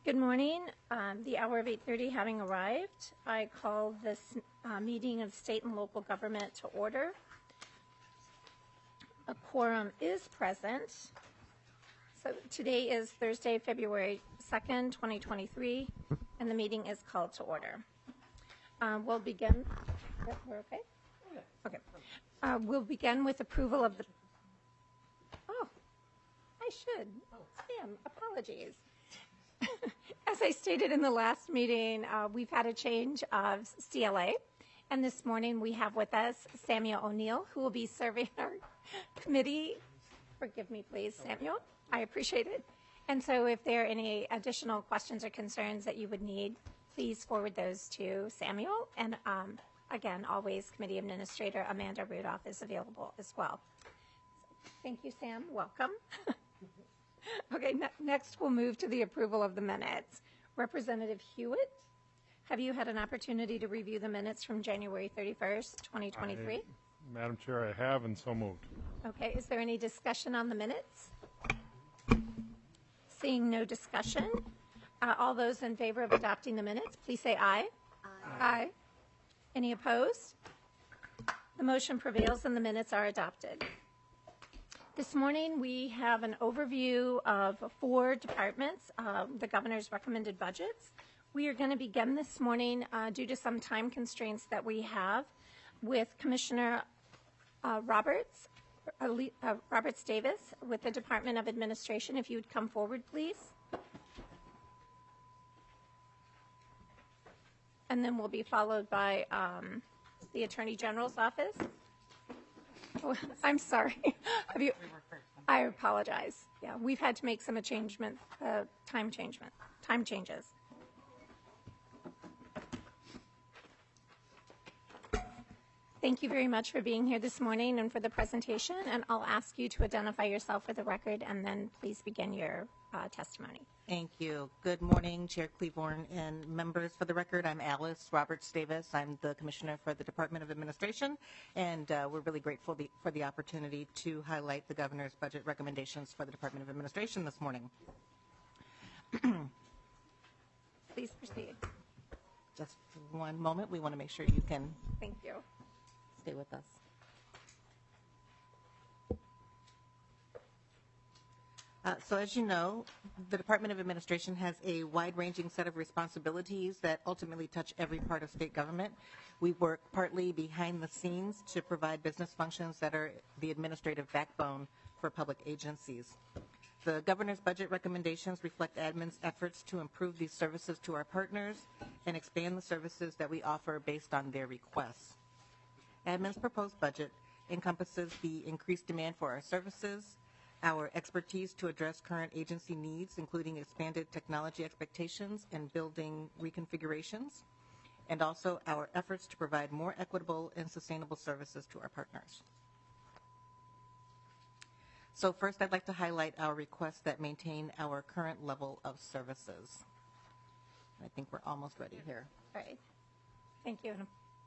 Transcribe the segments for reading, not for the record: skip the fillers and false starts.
Good morning. The hour of 8:30 having arrived, I call this meeting of state and local government to order. A quorum is present. So today is Thursday, February 2nd, 2023, and the meeting is called to order. We'll begin. Yep, we're okay? Okay. We'll begin with approval of the. Oh, I should. Sam, apologies. As I stated in the last meeting, we've had a change of CLA, and this morning we have with us Samuel O'Neill, who will be serving our committee. Forgive me, please, Samuel. I appreciate it. And so if there are any additional questions or concerns that you would need, please forward those to Samuel. And again, always Committee Administrator Amanda Rudolph is available as well. So, thank you, Sam. Welcome. Okay, next we'll move to the approval of the minutes. Representative Hewitt, have you had an opportunity to review the minutes from January 31st, 2023? Madam Chair, I have, and so moved. Okay, is there any discussion on the minutes? Seeing no discussion, all those in favor of adopting the minutes, please say aye. Aye. Aye. Any opposed? The motion prevails and the minutes are adopted. This morning, we have an overview of 4 departments, the governor's recommended budgets. We are going to begin this morning due to some time constraints that we have with Commissioner Roberts Davis with the Department of Administration. If you would come forward, please. And then we'll be followed by the Attorney General's office. Oh, I'm sorry. I apologize. Yeah, we've had to make some time changes. Thank you very much for being here this morning and for the presentation. And I'll ask you to identify yourself for the record and then please begin your testimony. Thank you. Good morning, Chair Cleaborn and members. For the record, I'm Alice Roberts Davis. I'm the Commissioner for the Department of Administration, and we're really grateful for the opportunity to highlight the Governor's budget recommendations for the Department of Administration this morning. Please proceed. Just one moment. We want to make sure you can Thank you. stay with us. So as you know, the Department of Administration has a wide-ranging set of responsibilities that ultimately touch every part of state government. We work partly behind the scenes to provide business functions that are the administrative backbone for public agencies. The Governor's budget recommendations reflect admin's efforts to improve these services to our partners and expand the services that we offer based on their requests. Admin's proposed budget encompasses the increased demand for our services, our expertise to address current agency needs, including expanded technology expectations and building reconfigurations, and also our efforts to provide more equitable and sustainable services to our partners. So first, I'd like to highlight our requests that maintain our current level of services. I think we're almost ready here. All right. Thank you.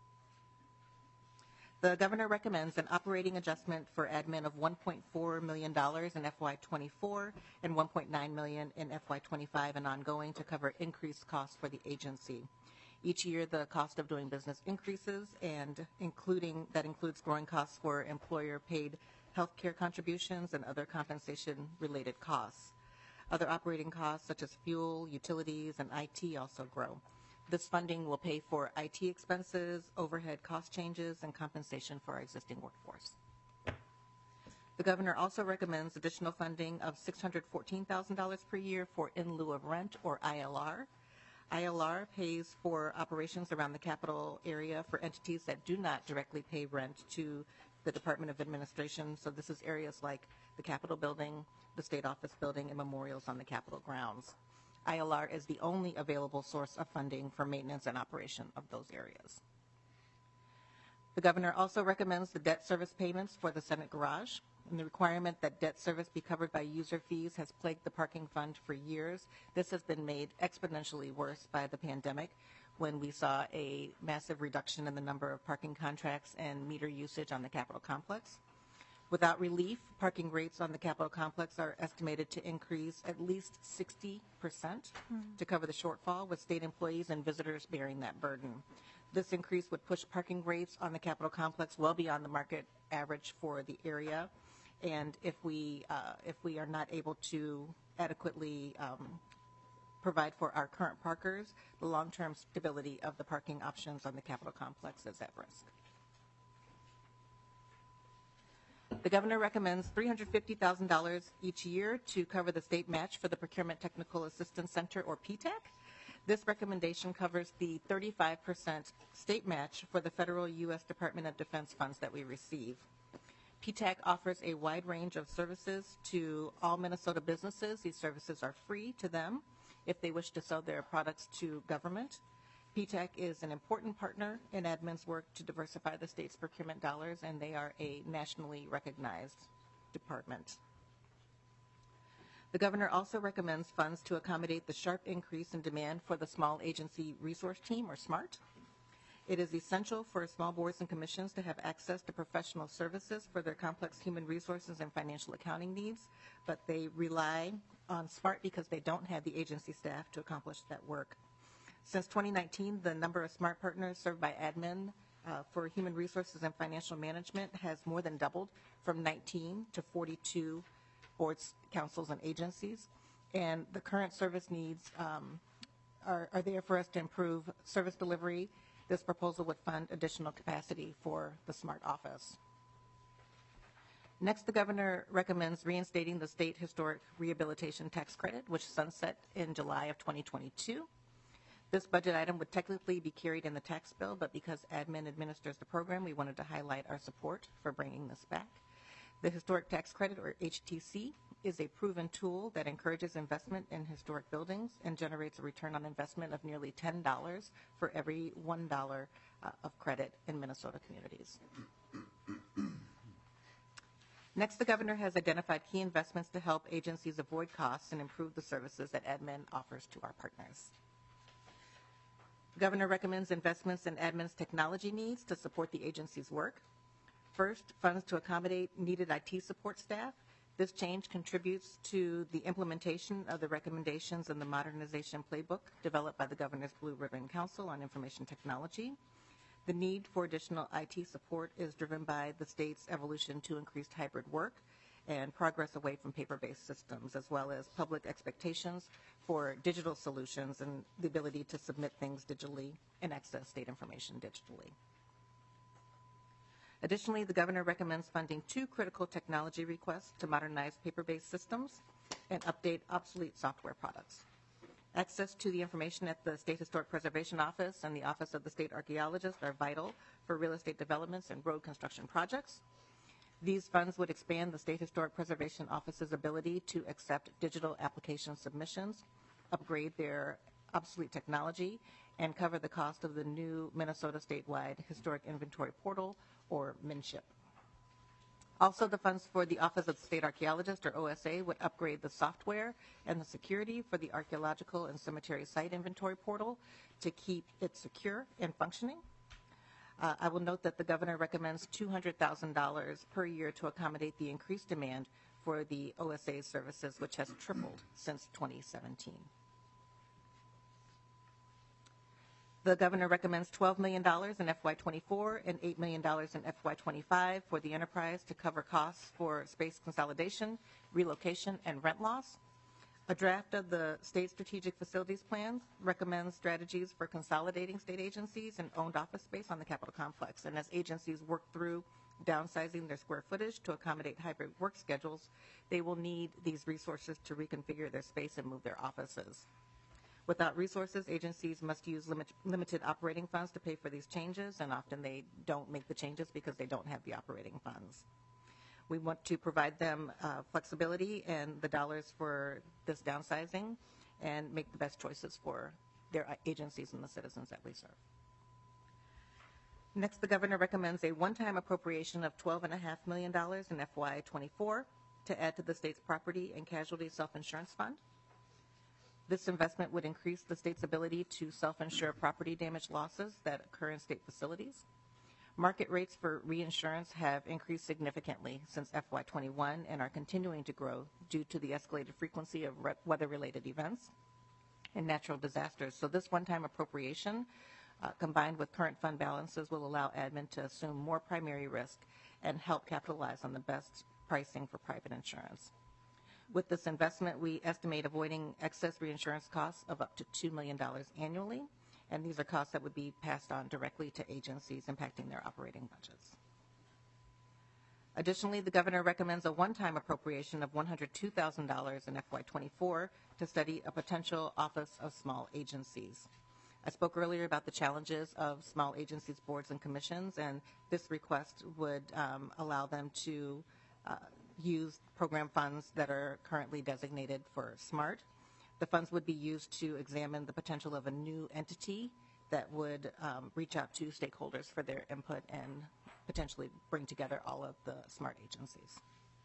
The Governor recommends an operating adjustment for admin of $1.4 million in FY24 and $1.9 million in FY25 and ongoing to cover increased costs for the agency. Each year, the cost of doing business increases, and that includes growing costs for employer-paid health care contributions and other compensation-related costs. Other operating costs, such as fuel, utilities, and IT, also grow. This funding will pay for IT expenses, overhead cost changes, and compensation for our existing workforce. The Governor also recommends additional funding of $614,000 per year for in lieu of rent, or ILR. ILR pays for operations around the capital area for entities that do not directly pay rent to the Department of Administration. So this is areas like the Capitol building, the State Office building, and memorials on the Capitol grounds. ILR is the only available source of funding for maintenance and operation of those areas. The Governor also recommends the debt service payments for the Senate garage, and the requirement that debt service be covered by user fees has plagued the parking fund for years. This has been made exponentially worse by the pandemic, when we saw a massive reduction in the number of parking contracts and meter usage on the Capitol complex. Without relief, parking rates on the Capitol complex are estimated to increase at least 60% to cover the shortfall, with state employees and visitors bearing that burden. This increase would push parking rates on the Capitol complex well beyond the market average for the area. And if we are not able to adequately provide for our current parkers, the long-term stability of the parking options on the Capitol complex is at risk. The governor recommends $350,000 each year to cover the state match for the Procurement Technical Assistance Center, or PTAC. This recommendation covers the 35% state match for the federal U.S. Department of Defense funds that we receive. PTAC offers a wide range of services to all Minnesota businesses. These services are free to them if they wish to sell their products to government. PTAC is an important partner in admin's work to diversify the state's procurement dollars, and they are a nationally recognized department. The governor also recommends funds to accommodate the sharp increase in demand for the Small Agency Resource Team, or SMART. It is essential for small boards and commissions to have access to professional services for their complex human resources and financial accounting needs, but they rely on SMART because they don't have the agency staff to accomplish that work. Since 2019, the number of SMART partners served by admin for human resources and financial management has more than doubled, from 19 to 42 boards, councils, and agencies. And the current service needs are there for us to improve service delivery. This proposal would fund additional capacity for the SMART office. Next, the governor recommends reinstating the state historic rehabilitation tax credit, which sunset in July of 2022. This budget item would technically be carried in the tax bill, but because admin administers the program, we wanted to highlight our support for bringing this back. The Historic Tax Credit, or HTC, is a proven tool that encourages investment in historic buildings and generates a return on investment of nearly $10 for every $1 of credit in Minnesota communities. Next, the governor has identified key investments to help agencies avoid costs and improve the services that admin offers to our partners. The governor recommends investments in admin's technology needs to support the agency's work. First, funds to accommodate needed IT support staff. This change contributes to the implementation of the recommendations in the modernization playbook developed by the Governor's Blue Ribbon Council on Information Technology. The need for additional IT support is driven by the state's evolution to increased hybrid work and progress away from paper-based systems, as well as public expectations for digital solutions and the ability to submit things digitally and access state information digitally. Additionally, the governor recommends funding 2 critical technology requests to modernize paper-based systems and update obsolete software products. Access to the information at the State Historic Preservation Office and the Office of the State Archaeologist are vital for real estate developments and road construction projects. These funds would expand the State Historic Preservation Office's ability to accept digital application submissions, upgrade their obsolete technology, and cover the cost of the new Minnesota statewide Historic Inventory Portal, or MinShip. Also, the funds for the Office of the State Archaeologist, or OSA, would upgrade the software and the security for the Archaeological and Cemetery Site Inventory Portal to keep it secure and functioning. I will note that the governor recommends $200,000 per year to accommodate the increased demand for the OSA services, which has tripled since 2017. The governor recommends $12 million in FY24 and $8 million in FY25 for the enterprise to cover costs for space consolidation, relocation, and rent loss. A draft of the state strategic facilities plan recommends strategies for consolidating state agencies and owned office space on the Capitol complex. And as agencies work through downsizing their square footage to accommodate hybrid work schedules, they will need these resources to reconfigure their space and move their offices. Without resources, agencies must use limited operating funds to pay for these changes, and often they don't make the changes because they don't have the operating funds. We want to provide them flexibility and the dollars for this downsizing and make the best choices for their agencies and the citizens that we serve. Next, the governor recommends a one-time appropriation of $12.5 million in FY24 to add to the state's property and casualty self-insurance fund. This investment would increase the state's ability to self-insure property damage losses that occur in state facilities. Market rates for reinsurance have increased significantly since FY21 and are continuing to grow due to the escalated frequency of weather-related events and natural disasters. So this one-time appropriation, combined with current fund balances, will allow admin to assume more primary risk and help capitalize on the best pricing for private insurance. With this investment, we estimate avoiding excess reinsurance costs of up to $2 million annually, and these are costs that would be passed on directly to agencies, impacting their operating budgets. Additionally, the governor recommends a one-time appropriation of $102,000 in FY24 to study a potential Office of Small Agencies. I spoke earlier about the challenges of small agencies, boards, and commissions, and this request would allow them to use program funds that are currently designated for SMART. The funds would be used to examine the potential of a new entity that would reach out to stakeholders for their input and potentially bring together all of the SMART agencies.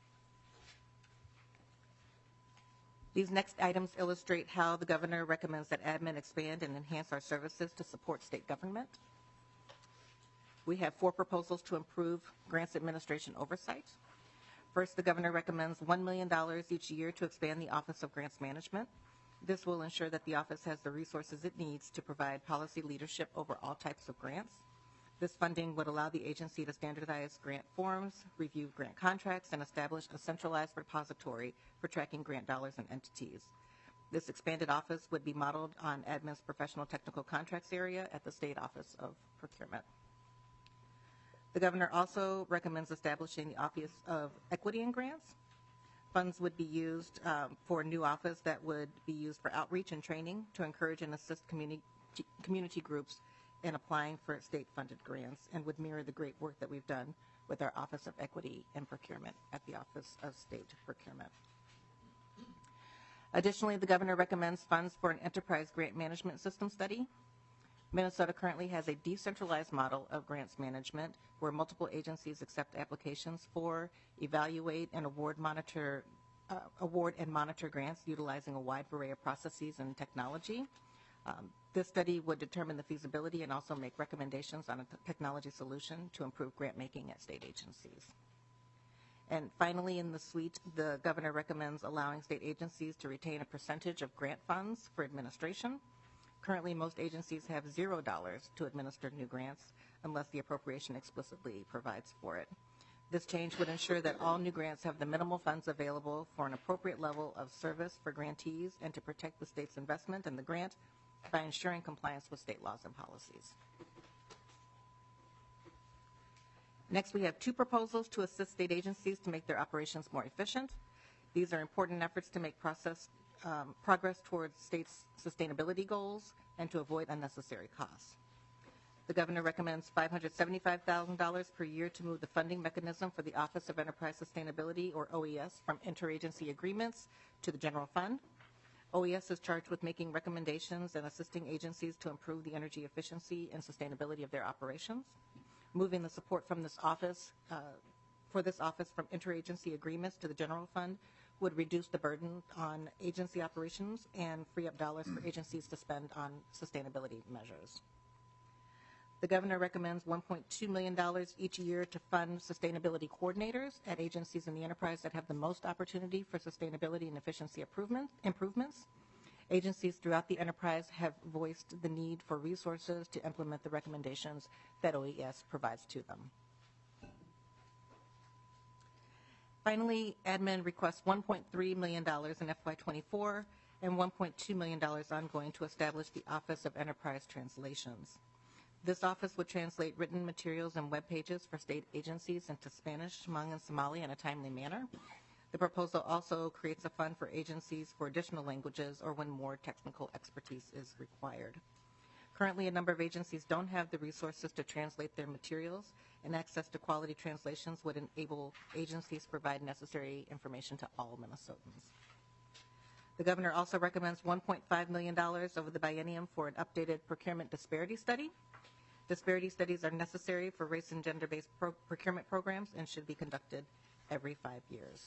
These next items illustrate how the governor recommends that admin expand and enhance our services to support state government. We have 4 proposals to improve grants administration oversight. First, the governor recommends $1 million each year to expand the Office of Grants Management. This will ensure that the office has the resources it needs to provide policy leadership over all types of grants. This funding would allow the agency to standardize grant forms, review grant contracts, and establish a centralized repository for tracking grant dollars and entities. This expanded office would be modeled on admin's professional technical contracts area at the State Office of Procurement. The governor also recommends establishing the Office of Equity and Grants. Funds would be used for a new office that would be used for outreach and training to encourage and assist community groups in applying for state-funded grants, and would mirror the great work that we've done with our Office of Equity and Procurement at the Office of State Procurement. Additionally, the governor recommends funds for an enterprise grant management system study. Minnesota currently has a decentralized model of grants management where multiple agencies accept applications for, evaluate, and award and monitor grants utilizing a wide array of processes and technology. This study would determine the feasibility and also make recommendations on a technology solution to improve grant making at state agencies. And finally, in the suite, the governor recommends allowing state agencies to retain a percentage of grant funds for administration. Currently, most agencies have $0 to administer new grants unless the appropriation explicitly provides for it. This change would ensure that all new grants have the minimal funds available for an appropriate level of service for grantees and to protect the state's investment in the grant by ensuring compliance with state laws and policies. Next, we have 2 proposals to assist state agencies to make their operations more efficient. These are important efforts to make progress towards states' sustainability goals and to avoid unnecessary costs. The governor recommends $575,000 per year to move the funding mechanism for the Office of Enterprise Sustainability, or OES, from interagency agreements to the general fund. OES is charged with making recommendations and assisting agencies to improve the energy efficiency and sustainability of their operations. Moving the support from this office, from interagency agreements to the general fund would reduce the burden on agency operations and free up dollars for agencies to spend on sustainability measures. The governor recommends $1.2 million each year to fund sustainability coordinators at agencies in the enterprise that have the most opportunity for sustainability and efficiency improvements. Agencies throughout the enterprise have voiced the need for resources to implement the recommendations that OES provides to them. Finally, admin requests $1.3 million in FY24 and $1.2 million ongoing to establish the Office of Enterprise Translations. This office would translate written materials and web pages for state agencies into Spanish, Hmong, and Somali in a timely manner. The proposal also creates a fund for agencies for additional languages or when more technical expertise is required. Currently, a number of agencies don't have the resources to translate their materials, and access to quality translations would enable agencies to provide necessary information to all Minnesotans. The governor also recommends $1.5 million over the biennium for an updated procurement disparity study. Disparity studies are necessary for race and gender-based procurement programs and should be conducted every 5 years.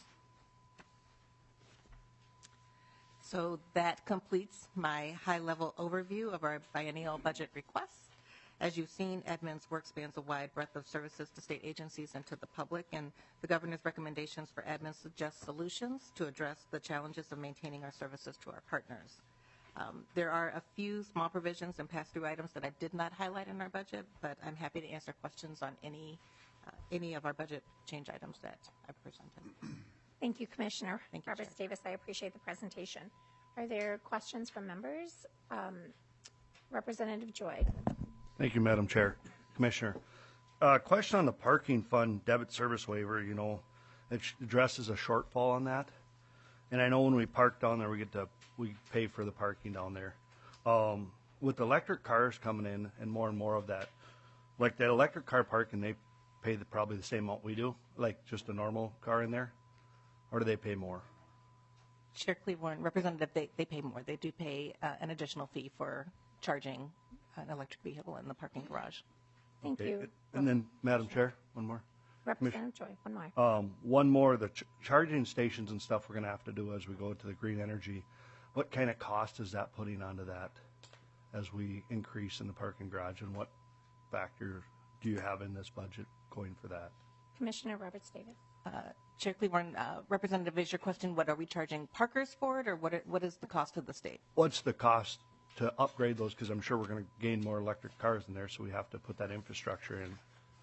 So that completes my high-level overview of our biennial budget requests. As you've seen, admin's work spans a wide breadth of services to state agencies and to the public, and the governor's recommendations for admin suggest solutions to address the challenges of maintaining our services to our partners. There are a few small provisions and pass-through items that I did not highlight in our budget, but I'm happy to answer questions on any of our budget change items that I presented. Thank you, Commissioner Thank you, Roberts Chair. Davis. I appreciate the presentation. Are there questions from members? Representative Joy. Thank you, Madam Chair. Commissioner, question on the parking fund debit service waiver, it addresses a shortfall on that. And I know when we park down there, we pay for the parking down there. With electric cars coming in and more of that, like that electric car parking, they pay probably the same amount we do, like just a normal car in there? Or do they pay more? Chair Cleveland, Representative, they pay more. They do pay an additional fee for charging an electric vehicle in the parking garage. Thank you. And then, Madam Chair, one more. Representative Joy, one more. One more, the charging stations and stuff we're going to have to do as we go to the green energy. What kind of cost is that putting onto that as we increase in the parking garage, and what factor do you have in this budget going for that? Commissioner Roberts Davis. Chair Cleveland, Representative, is your question, what are we charging parkers for it, or what is the cost of the state? What's the cost to upgrade those? Because I'm sure we're going to gain more electric cars in there, so we have to put that infrastructure in.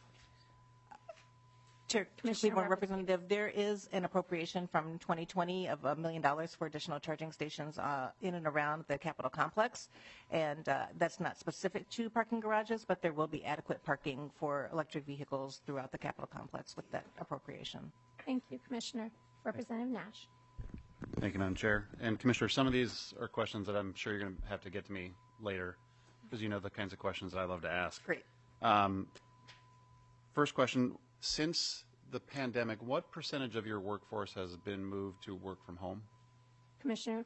Chair Commissioner Cleveland, Roberts. Representative, there is an appropriation from 2020 of $1 million for additional charging stations in and around the Capitol complex, and that's not specific to parking garages, but there will be adequate parking for electric vehicles throughout the Capitol complex with that appropriation. Thank you, Commissioner. Representative Nash. Thank you, Madam Chair. And Commissioner, some of these are questions that I'm sure you're going to have to get to me later, because you know the kinds of questions that I love to ask. Great. First question, since the pandemic, what percentage of your workforce has been moved to work from home? Commissioner.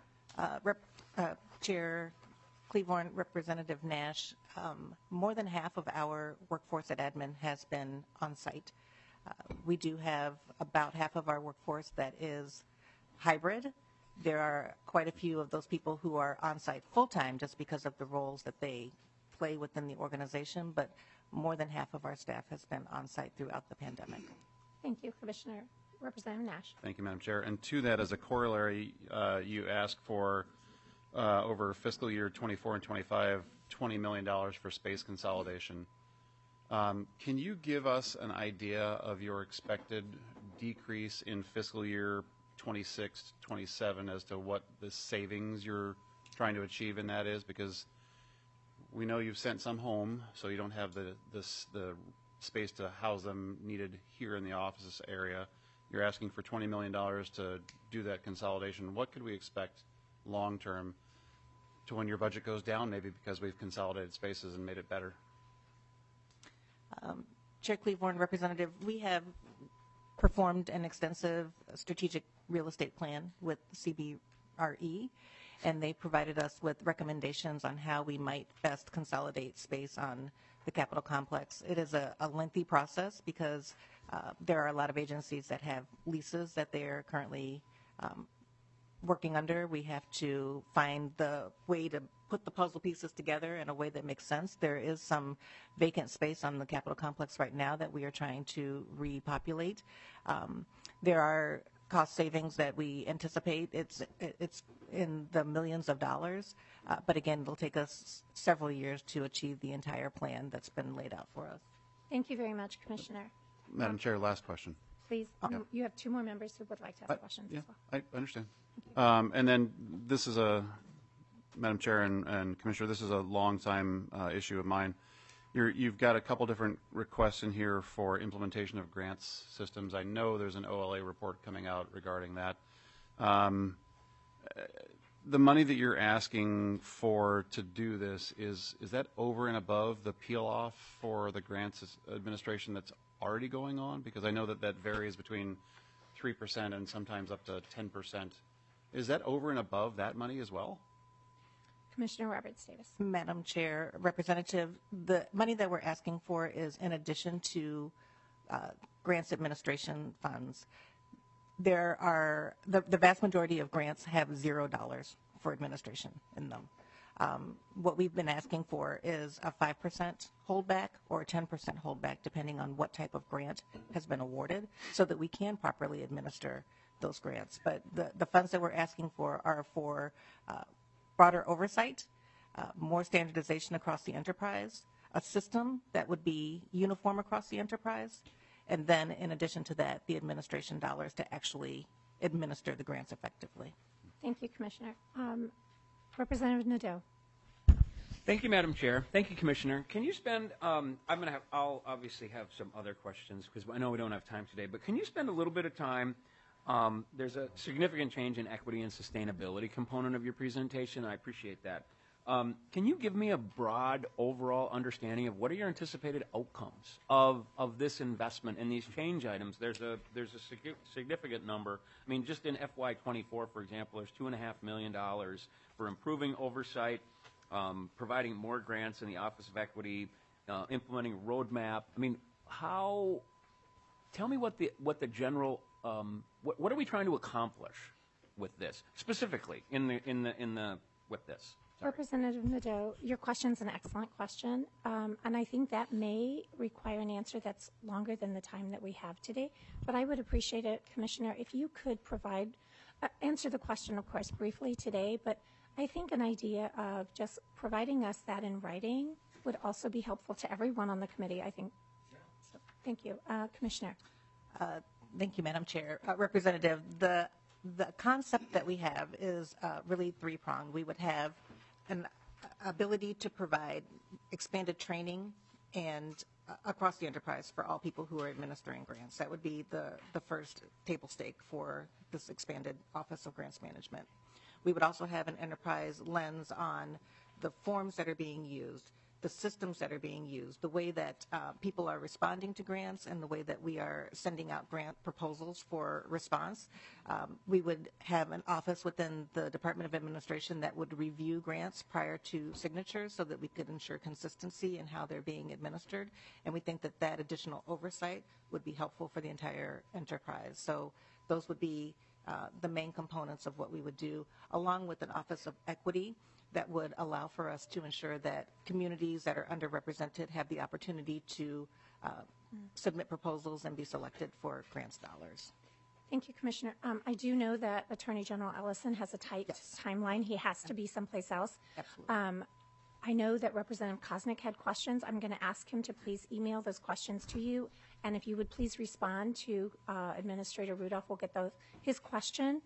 Chair Cleveland, Representative Nash, more than half of our workforce at admin has been on site. We do have about half of our workforce that is hybrid. There are quite a few of those people who are on site full-time just because of the roles that they play within the organization, but more than half of our staff has been on site throughout the pandemic. Thank you, Commissioner. Representative Nash. Thank you, Madam Chair. And to that, as a corollary, you asked for over fiscal year 24 and 25, $20 million for space consolidation. Can you give us an idea of your expected decrease in fiscal year 26, 27 as to what the savings you're trying to achieve in that is? Because we know you've sent some home, so you don't have the space to house them needed here in the office area. You're asking for $20 million to do that consolidation. What could we expect long term to when your budget goes down, maybe because we've consolidated spaces and made it better? Chair Cleveland, Representative, we have performed an extensive strategic real estate plan with CBRE, and they provided us with recommendations on how we might best consolidate space on the Capitol complex. It is a lengthy process because there are a lot of agencies that have leases that they are currently working under. We have to find the way to put the puzzle pieces together in a way that makes sense. There is some vacant space on the Capitol complex right now that we are trying to repopulate. There are cost savings that we anticipate. It's in the millions of dollars, but again, it'll take us several years to achieve the entire plan that's been laid out for us. Thank you very much, Commissioner. Madam Chair, last question. Please, you have two more members who would like to ask questions Yeah, as well. I understand. And then this is Madam Chair and Commissioner, this is a long-time issue of mine. You've got a couple different requests in here for implementation of grants systems. I know there's an OLA report coming out regarding that. The money that you're asking for to do this, is that over and above the peel-off for the grants administration that's already going on? Because I know that varies between 3% and sometimes up to 10%. Is that over and above that money as well? Commissioner Roberts Davis. Madam Chair, Representative, the money that we're asking for is in addition to grants administration funds. There are the vast majority of grants have $0 for administration in them. What we've been asking for is a 5% holdback or a 10% holdback, depending on what type of grant has been awarded, so that we can properly administer those grants. But the funds that we're asking for are for broader oversight, more standardization across the enterprise, a system that would be uniform across the enterprise, and then in addition to that, the administration dollars to actually administer the grants effectively. Thank you, Commissioner. Representative Nadeau. Thank you, Madam Chair. Thank you, Commissioner. Can you spend, I'll obviously have some other questions because I know we don't have time today, but can you spend a little bit of time, there's a significant change in equity and sustainability component of your presentation. I appreciate that. Can you give me a broad overall understanding of what are your anticipated outcomes of this investment in these change items? There's a significant number. I mean, just in FY24, for example, there's $2.5 million for improving oversight, providing more grants in the Office of Equity, implementing a roadmap. I mean, tell me what the general, what are we trying to accomplish with this, specifically with this? Sorry. Representative Nadeau, your question's an excellent question, and I think that may require an answer that's longer than the time that we have today. But I would appreciate it, Commissioner, if you could answer the question, of course, briefly today, but I think an idea of just providing us that in writing would also be helpful to everyone on the committee, I think. So, thank you. Commissioner. Thank you, Madam Chair. Representative, the concept that we have is really three-pronged. We would have an ability to provide expanded training and across the enterprise for all people who are administering grants. That would be the first table stake for this expanded Office of Grants Management. We would also have an enterprise lens on the forms that are being used, the systems that are being used, the way that people are responding to grants, and the way that we are sending out grant proposals for response. We would have an office within the Department of Administration that would review grants prior to signatures so that we could ensure consistency in how they're being administered. And we think that that additional oversight would be helpful for the entire enterprise. So those would be the main components of what we would do, along with an Office of Equity that would allow for us to ensure that communities that are underrepresented have the opportunity to submit proposals and be selected for grants dollars. Thank you, Commissioner. I do know that Attorney General Ellison has a tight timeline. He has to be someplace else. Absolutely. I know that Representative Koznick had questions. I'm going to ask him to please email those questions to you. And if you would please respond to Administrator Rudolph, we'll get his question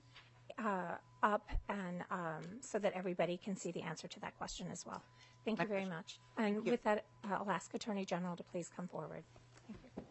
up and so that everybody can see the answer to that question as well. Thank you very much. And with that, I'll ask Attorney General to please come forward. Thank you.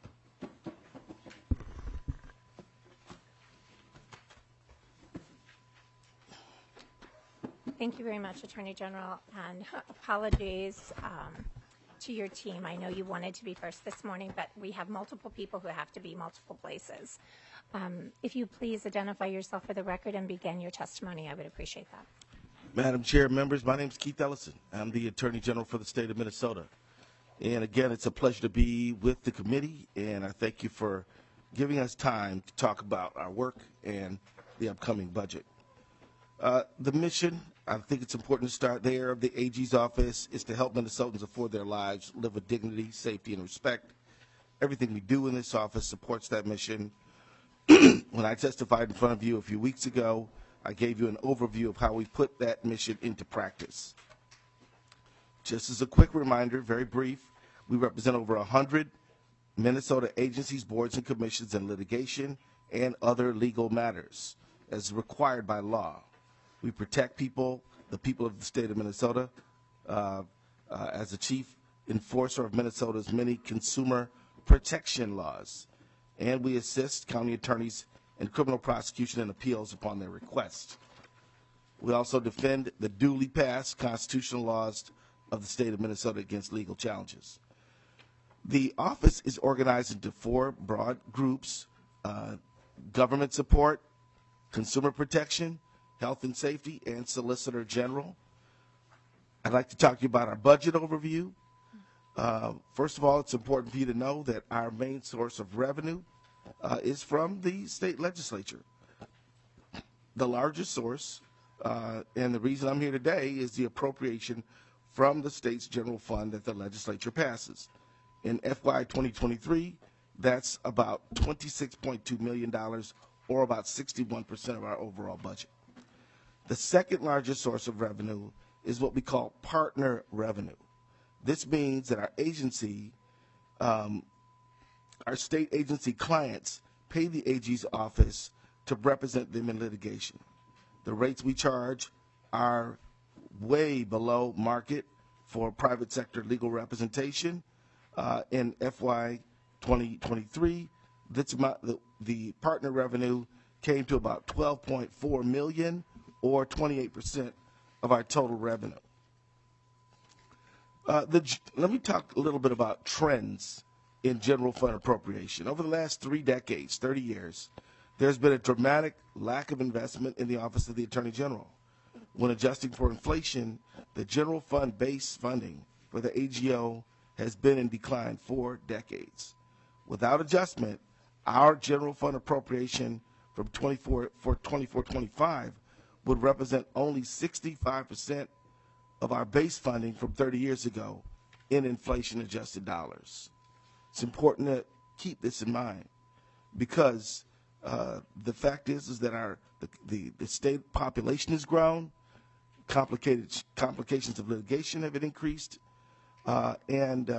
Thank you very much, Attorney General, and apologies to your team. I know you wanted to be first this morning, but we have multiple people who have to be multiple places. If you please identify yourself for the record and begin your testimony, I would appreciate that. Madam Chair, members, my name is Keith Ellison. I'm the Attorney General for the state of Minnesota. And again, it's a pleasure to be with the committee, and I thank you for giving us time to talk about our work and the upcoming budget. The mission, I think it's important to start there, of the AG's office is to help Minnesotans afford their lives, live with dignity, safety, and respect. Everything we do in this office supports that mission. When I testified in front of you a few weeks ago, I gave you an overview of how we put that mission into practice. Just as a quick reminder, very brief, we represent over 100 Minnesota agencies, boards, and commissions in litigation and other legal matters as required by law. We protect people, the people of the state of Minnesota, as the chief enforcer of Minnesota's many consumer protection laws. And we assist county attorneys in criminal prosecution and appeals upon their request. We also defend the duly passed constitutional laws of the state of Minnesota against legal challenges. The office is organized into 4 broad groups: government support, consumer protection, health and safety, and Solicitor General. I'd like to talk to you about our budget overview. First of all, it's important for you to know that our main source of revenue is from the state legislature. The largest source And the reason I'm here today is the appropriation from the state's general fund that the legislature passes. In FY 2023, that's about $26.2 million, or about 61% of our overall budget. The second largest source of revenue is what we call partner revenue. This means that our agency, our state agency clients, pay the AG's office to represent them in litigation. The rates we charge are way below market for private sector legal representation. In FY 2023, the partner revenue came to about $12.4 million, or 28% of our total revenue. Let me talk a little bit about trends in general fund appropriation. Over the last 3 decades, 30 years, there's been a dramatic lack of investment in the Office of the Attorney General. When adjusting for inflation, the general fund base funding for the AGO has been in decline for decades. Without adjustment, our general fund appropriation for 24-25 would represent only 65% of our base funding from 30 years ago in inflation-adjusted dollars. It's important to keep this in mind because the fact is that the state population has grown, complications of litigation have been increased, and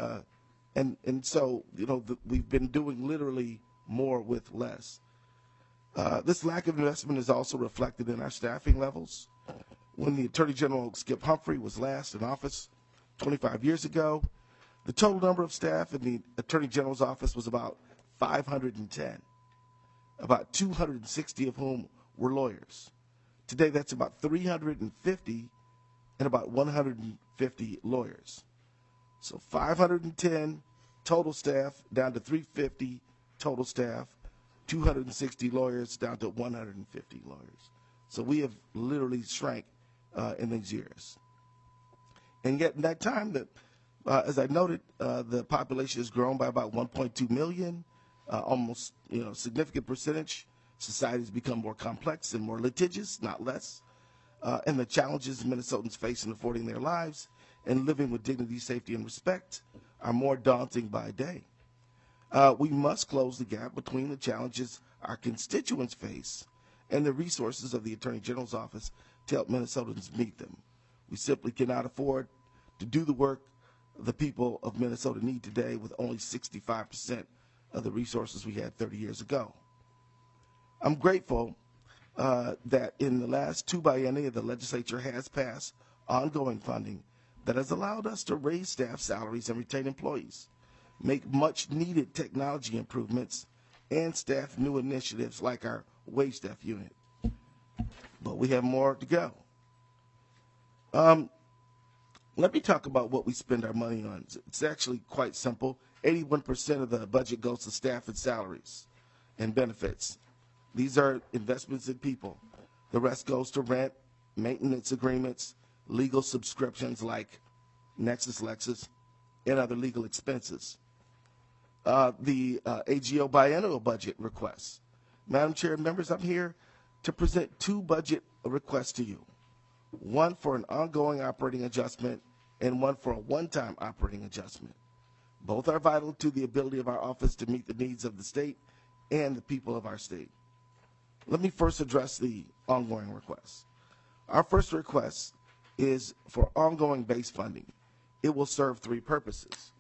so we've been doing literally more with less. This lack of investment is also reflected in our staffing levels. When the Attorney General Skip Humphrey was last in office 25 years ago, the total number of staff in the Attorney General's office was about 510, about 260 of whom were lawyers. Today, that's about 350 and about 150 lawyers. So 510 total staff down to 350 total staff, 260 lawyers down to 150 lawyers. So we have literally shrank in these years. And yet in that time, as I noted, the population has grown by about 1.2 million, almost significant percentage. Society has become more complex and more litigious, not less. And the challenges Minnesotans face in affording their lives and living with dignity, safety, and respect are more daunting by day. We must close the gap between the challenges our constituents face and the resources of the Attorney General's office to help Minnesotans meet them. We simply cannot afford to do the work the people of Minnesota need today with only 65% of the resources we had 30 years ago. I'm grateful that in the last 2 biennia, the legislature has passed ongoing funding that has allowed us to raise staff salaries and retain employees, make much needed technology improvements, and staff new initiatives like our wage staff unit. But we have more to go. Let me talk about what we spend our money on. It's actually quite simple. 81% of the budget goes to staff and salaries and benefits. These are investments in people. The rest goes to rent, maintenance agreements, legal subscriptions like NexusLexis, and other legal expenses. The AGO biennial budget requests. Madam Chair and members, I'm here to present 2 budget requests to you. One for an ongoing operating adjustment and one for a one-time operating adjustment. Both are vital to the ability of our office to meet the needs of the state and the people of our state. Let me first address the ongoing requests. Our first request is for ongoing base funding. It will serve 3 purposes.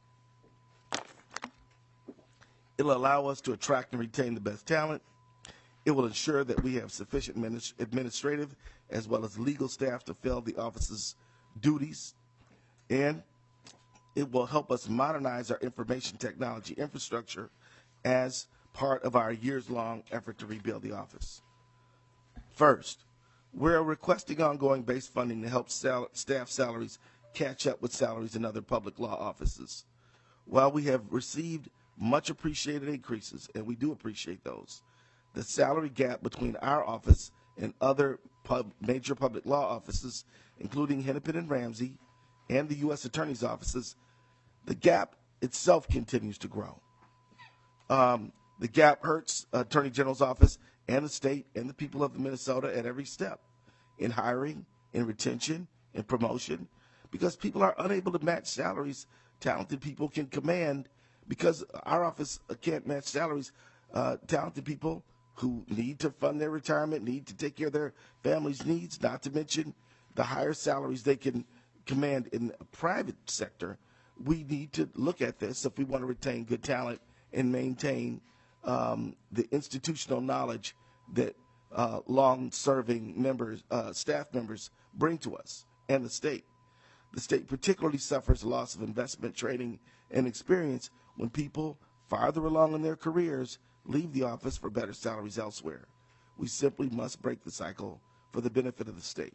It'll allow us to attract and retain the best talent. It will ensure that we have sufficient administrative as well as legal staff to fill the office's duties. And it will help us modernize our information technology infrastructure as part of our years-long effort to rebuild the office. First, we're requesting ongoing base funding to help staff salaries catch up with salaries in other public law offices. While we have received much appreciated increases, and we do appreciate those, the salary gap between our office and other major public law offices, including Hennepin and Ramsey and the U.S. Attorney's offices, the gap itself continues to grow. The gap hurts Attorney General's office and the state and the people of Minnesota at every step. in hiring, in retention, in promotion, because people are unable to match salaries talented people can command, because our office can't match salaries talented people who need to fund their retirement, need to take care of their family's needs, not to mention the higher salaries they can command in the private sector. We need to look at this if we want to retain good talent and maintain the institutional knowledge that long-serving members, staff members bring to us and the state. The state particularly suffers loss of investment, training, and experience when people farther along in their careers leave the office for better salaries elsewhere. We simply must break the cycle for the benefit of the state.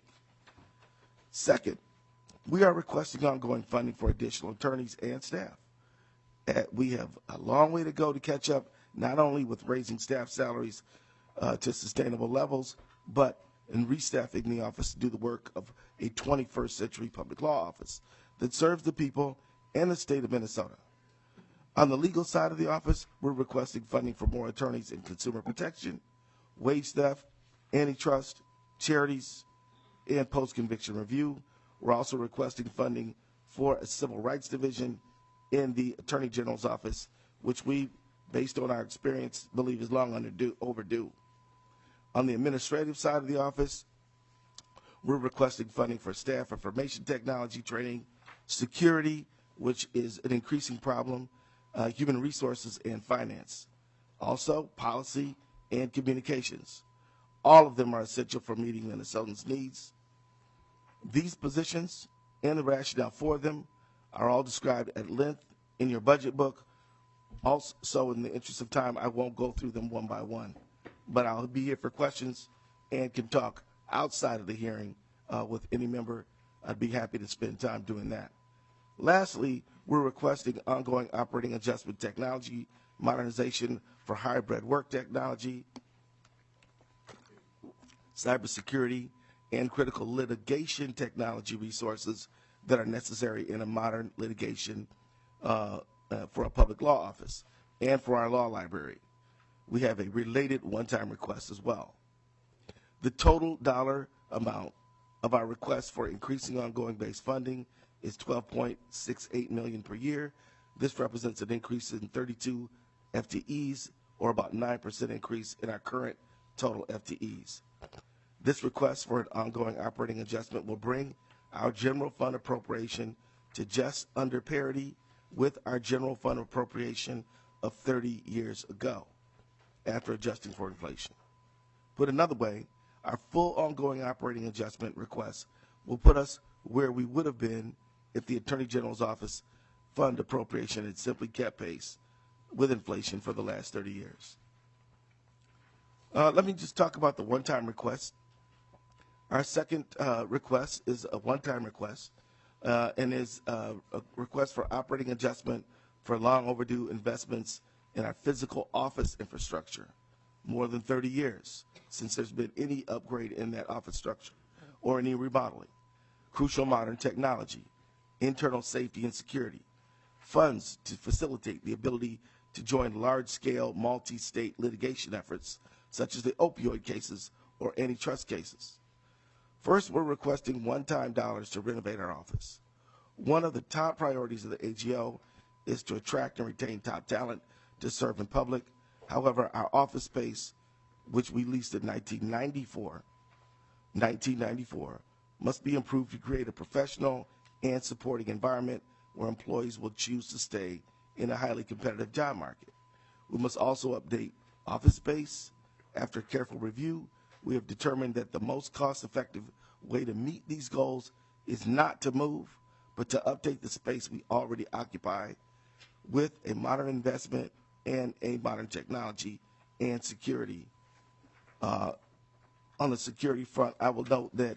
Second, we are requesting ongoing funding for additional attorneys and staff. We have a long way to go to catch up, not only with raising staff salaries to sustainable levels, but in restaffing the office to do the work of a 21st century public law office that serves the people and the state of Minnesota. On the legal side of the office, we're requesting funding for more attorneys in consumer protection, wage theft, antitrust, charities, and post-conviction review. We're also requesting funding for a civil rights division in the Attorney General's office, which we, based on our experience, believe is long overdue. On the administrative side of the office, we're requesting funding for staff information technology training, security, which is an increasing problem, human resources, and finance. Also, policy and communications. All of them are essential for meeting Minnesotans' needs. These positions and the rationale for them are all described at length in your budget book. Also, in the interest of time, I won't go through them one by one, but I'll be here for questions and can talk outside of the hearing with any member. I'd be happy to spend time doing that. Lastly, we're requesting ongoing operating adjustment technology modernization for hybrid work technology, cybersecurity, and critical litigation technology resources that are necessary in a modern litigation for a public law office and for our law library. We have a related one-time request as well. The total dollar amount of our request for increasing ongoing base funding is $12.68 million per year. This represents an increase in 32 FTEs, or about 9% increase in our current total FTEs. This request for an ongoing operating adjustment will bring our general fund appropriation to just under parity with our general fund appropriation of 30 years ago, after adjusting for inflation. Put another way, our full ongoing operating adjustment request will put us where we would have been if the Attorney General's office fund appropriation had simply kept pace with inflation for the last 30 years. Let me just talk about the one-time request. Our second request is a one-time request and is a request for operating adjustment for long overdue investments in our physical office infrastructure. More than 30 years since there's been any upgrade in that office structure or any remodeling. Crucial modern technology, internal safety and security, funds to facilitate the ability to join large-scale multi-state litigation efforts such as the opioid cases or antitrust cases. First, we're requesting one-time dollars to renovate our office. One of the top priorities of the AGO is to attract and retain top talent to serve in public. However, our office space, which we leased in 1994, must be improved to create a professional and supporting environment where employees will choose to stay in a highly competitive job market. We must also update office space. After careful review, we have determined that the most cost-effective way to meet these goals is not to move, but to update the space we already occupy with a modern investment and a modern technology and security. On the security front, I will note that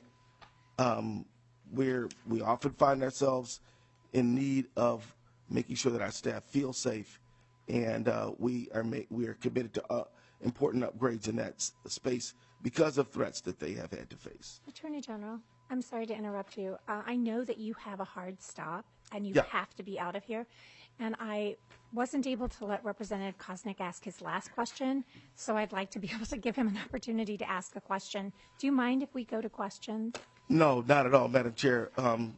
we often find ourselves in need of making sure that our staff feel safe, and we are committed to important upgrades in that space because of threats that they have had to face. Attorney General. I'm sorry to interrupt you. I know that you have a hard stop and you Yeah. have to be out of here. And I wasn't able to let Representative Kosnick ask his last question, so I'd like to be able to give him an opportunity to ask a question. Do you mind if we go to questions? No, not at all, Madam Chair.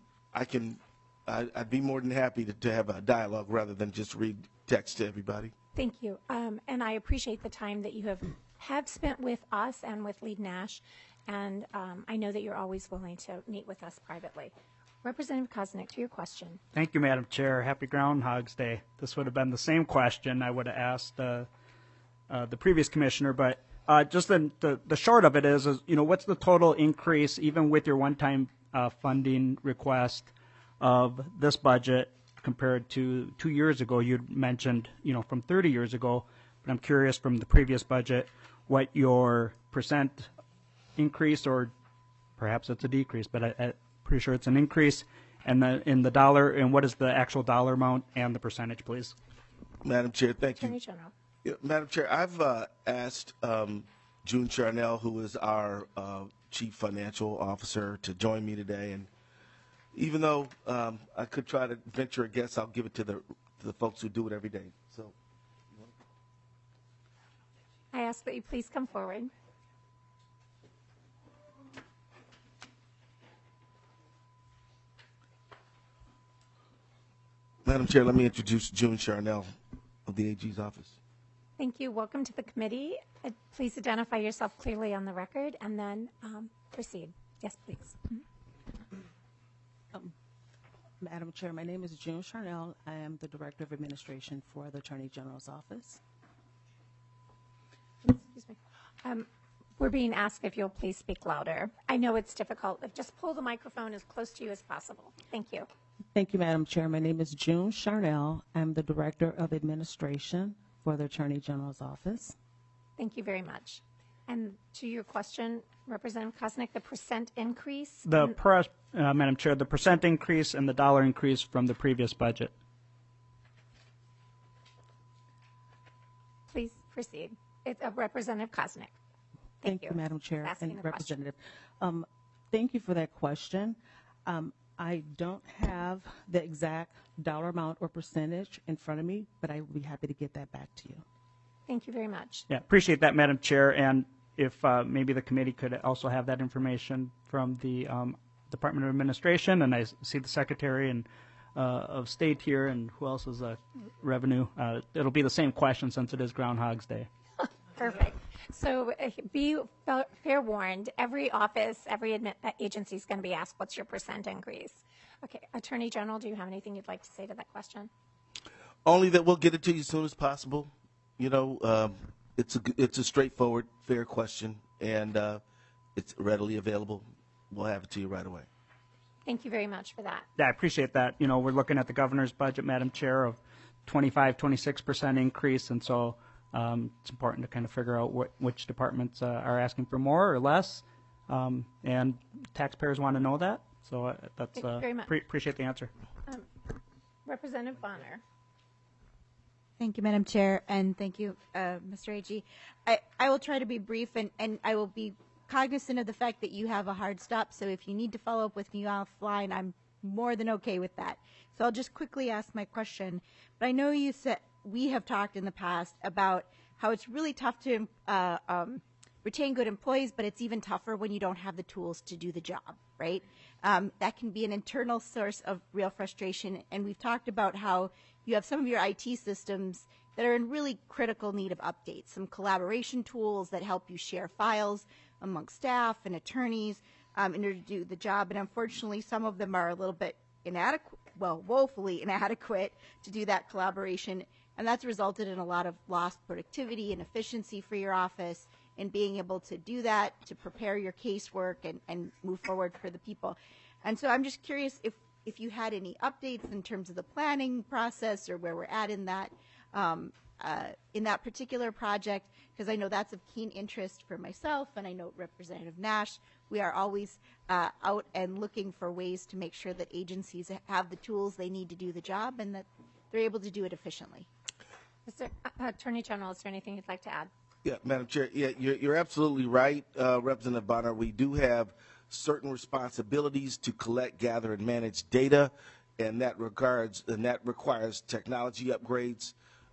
I'd be more than happy to have a dialogue rather than just read text to everybody. Thank you. And I appreciate the time that you have spent with us and with Lead Nash. And I know that you're always willing to meet with us privately. Representative Kosnick, to your question. Thank you, Madam Chair. Happy Groundhog's Day. This would have been the same question I would have asked the previous commissioner, but just the short of it is, what's the total increase, even with your one-time funding request of this budget compared to 2 years ago? You'd mentioned, from 30 years ago, but I'm curious from the previous budget what your percent increase, or perhaps it's a decrease, but I'm pretty sure it's an increase, and in the dollar, and what is the actual dollar amount and the percentage, please? Madam Chair, thank you. Attorney General. Yeah, Madam Chair, I've asked June Charnel, who is our Chief Financial Officer, to join me today. And even though I could try to venture a guess, I'll give it to the folks who do it every day. So, I ask that you please come forward. Madam Chair, let me introduce June Charnel of the AG's office. Thank you. Welcome to the committee. Please identify yourself clearly on the record and then proceed. Yes, please. Madam Chair, my name is June Charnel. I am the Director of Administration for the Attorney General's office. Excuse me. We're being asked if you'll please speak louder. I know it's difficult. Just pull the microphone as close to you as possible. Thank you. Thank you, Madam Chair. My name is June Charnel. I'm the Director of Administration for the Attorney General's office. Thank you very much. And to your question, Representative Kosnick, the percent increase? Madam Chair, the percent increase and the dollar increase from the previous budget. Please proceed. It's Representative Kosnick. Thank you, Madam Chair Asking and the question. Representative. Thank you for that question. I don't have the exact dollar amount or percentage in front of me, but I will be happy to get that back to you. Thank you very much. Yeah, appreciate that, Madam Chair. And if maybe the committee could also have that information from the Department of Administration, and I see the Secretary and of State here, and who else is Revenue. It'll be the same question since it is Groundhog's Day. Perfect. So be fair warned, every office, every agency is going to be asked, what's your percent increase? Okay, Attorney General, do you have anything you'd like to say to that question? Only that we'll get it to you as soon as possible. It's a straightforward, fair question, and it's readily available. We'll have it to you right away. Thank you very much for that. Yeah, I appreciate that. We're looking at the governor's budget, Madam Chair, of 26% increase, and so it's important to kind of figure out which departments are asking for more or less, and taxpayers want to know that. So that's Thank you very much. Appreciate the answer. Representative Bonner. Thank you, Madam Chair, and thank you, Mr. Agee. I will try to be brief, and I will be cognizant of the fact that you have a hard stop, so if you need to follow up with me offline, I'm more than okay with that. So I'll just quickly ask my question. But I know you said we have talked in the past about how it's really tough to retain good employees, but it's even tougher when you don't have the tools to do the job, right? That can be an internal source of real frustration, and we've talked about how you have some of your IT systems that are in really critical need of updates, some collaboration tools that help you share files among staff and attorneys in order to do the job, and unfortunately some of them are a little bit inadequate, well, woefully inadequate to do that collaboration, and that's resulted in a lot of lost productivity and efficiency for your office in being able to do that, to prepare your casework and move forward for the people. And so I'm just curious if you had any updates in terms of the planning process or where we're at in that particular project, because I know that's of keen interest for myself, and I know Representative Nash. We are always out and looking for ways to make sure that agencies have the tools they need to do the job and that they're able to do it efficiently. Mr. Attorney General, is there anything you'd like to add? Yeah, Madam Chair, yeah, you're absolutely right, Representative Bonner. We do have certain responsibilities to collect, gather, and manage data, and that requires technology upgrades.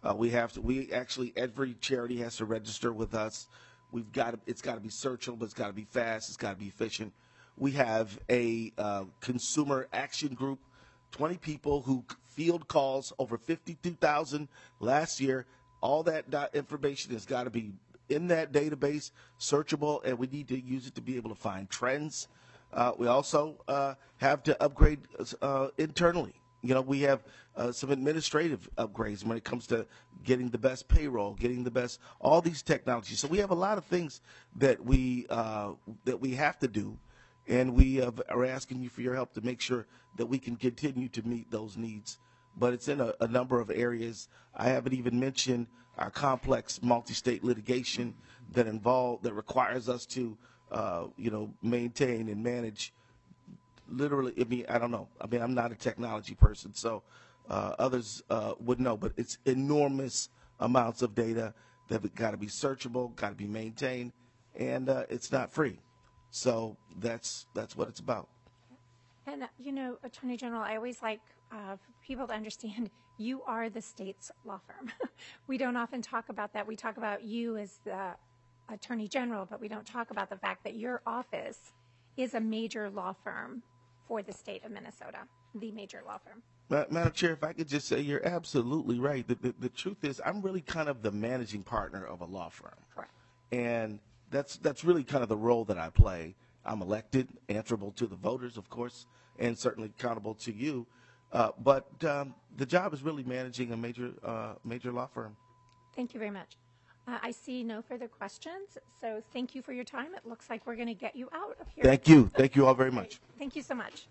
Every charity has to register with us. It's got to be searchable, it's got to be fast, it's got to be efficient. We have a consumer action group, 20 people who field calls, over 52,000 last year. All that information has got to be in that database, searchable, and we need to use it to be able to find trends. We also have to upgrade internally. We have some administrative upgrades when it comes to getting the best payroll, getting the best, all these technologies. So we have a lot of things that we have to do, and we are asking you for your help to make sure that we can continue to meet those needs. But it's in a number of areas. I haven't even mentioned our complex multi-state litigation that requires us to, maintain and manage. Literally, I don't know. I'm not a technology person, so others would know. But it's enormous amounts of data that have got to be searchable, got to be maintained, and it's not free. So that's what it's about. And, Attorney General, I always like for people to understand you are the state's law firm. We don't often talk about that. We talk about you as the Attorney General, but we don't talk about the fact that your office is a major law firm for the state of Minnesota, the major law firm. Madam Chair, if I could just say, you're absolutely right. The truth is, I'm really kind of the managing partner of a law firm. Correct. And that's really kind of the role that I play. I'm elected, answerable to the voters, of course, and certainly accountable to you. But the job is really managing a major law firm. Thank you very much. I see no further questions, so thank you for your time. It looks like we're going to get you out of here. Thank you. Thank you all very much. Thank you so much.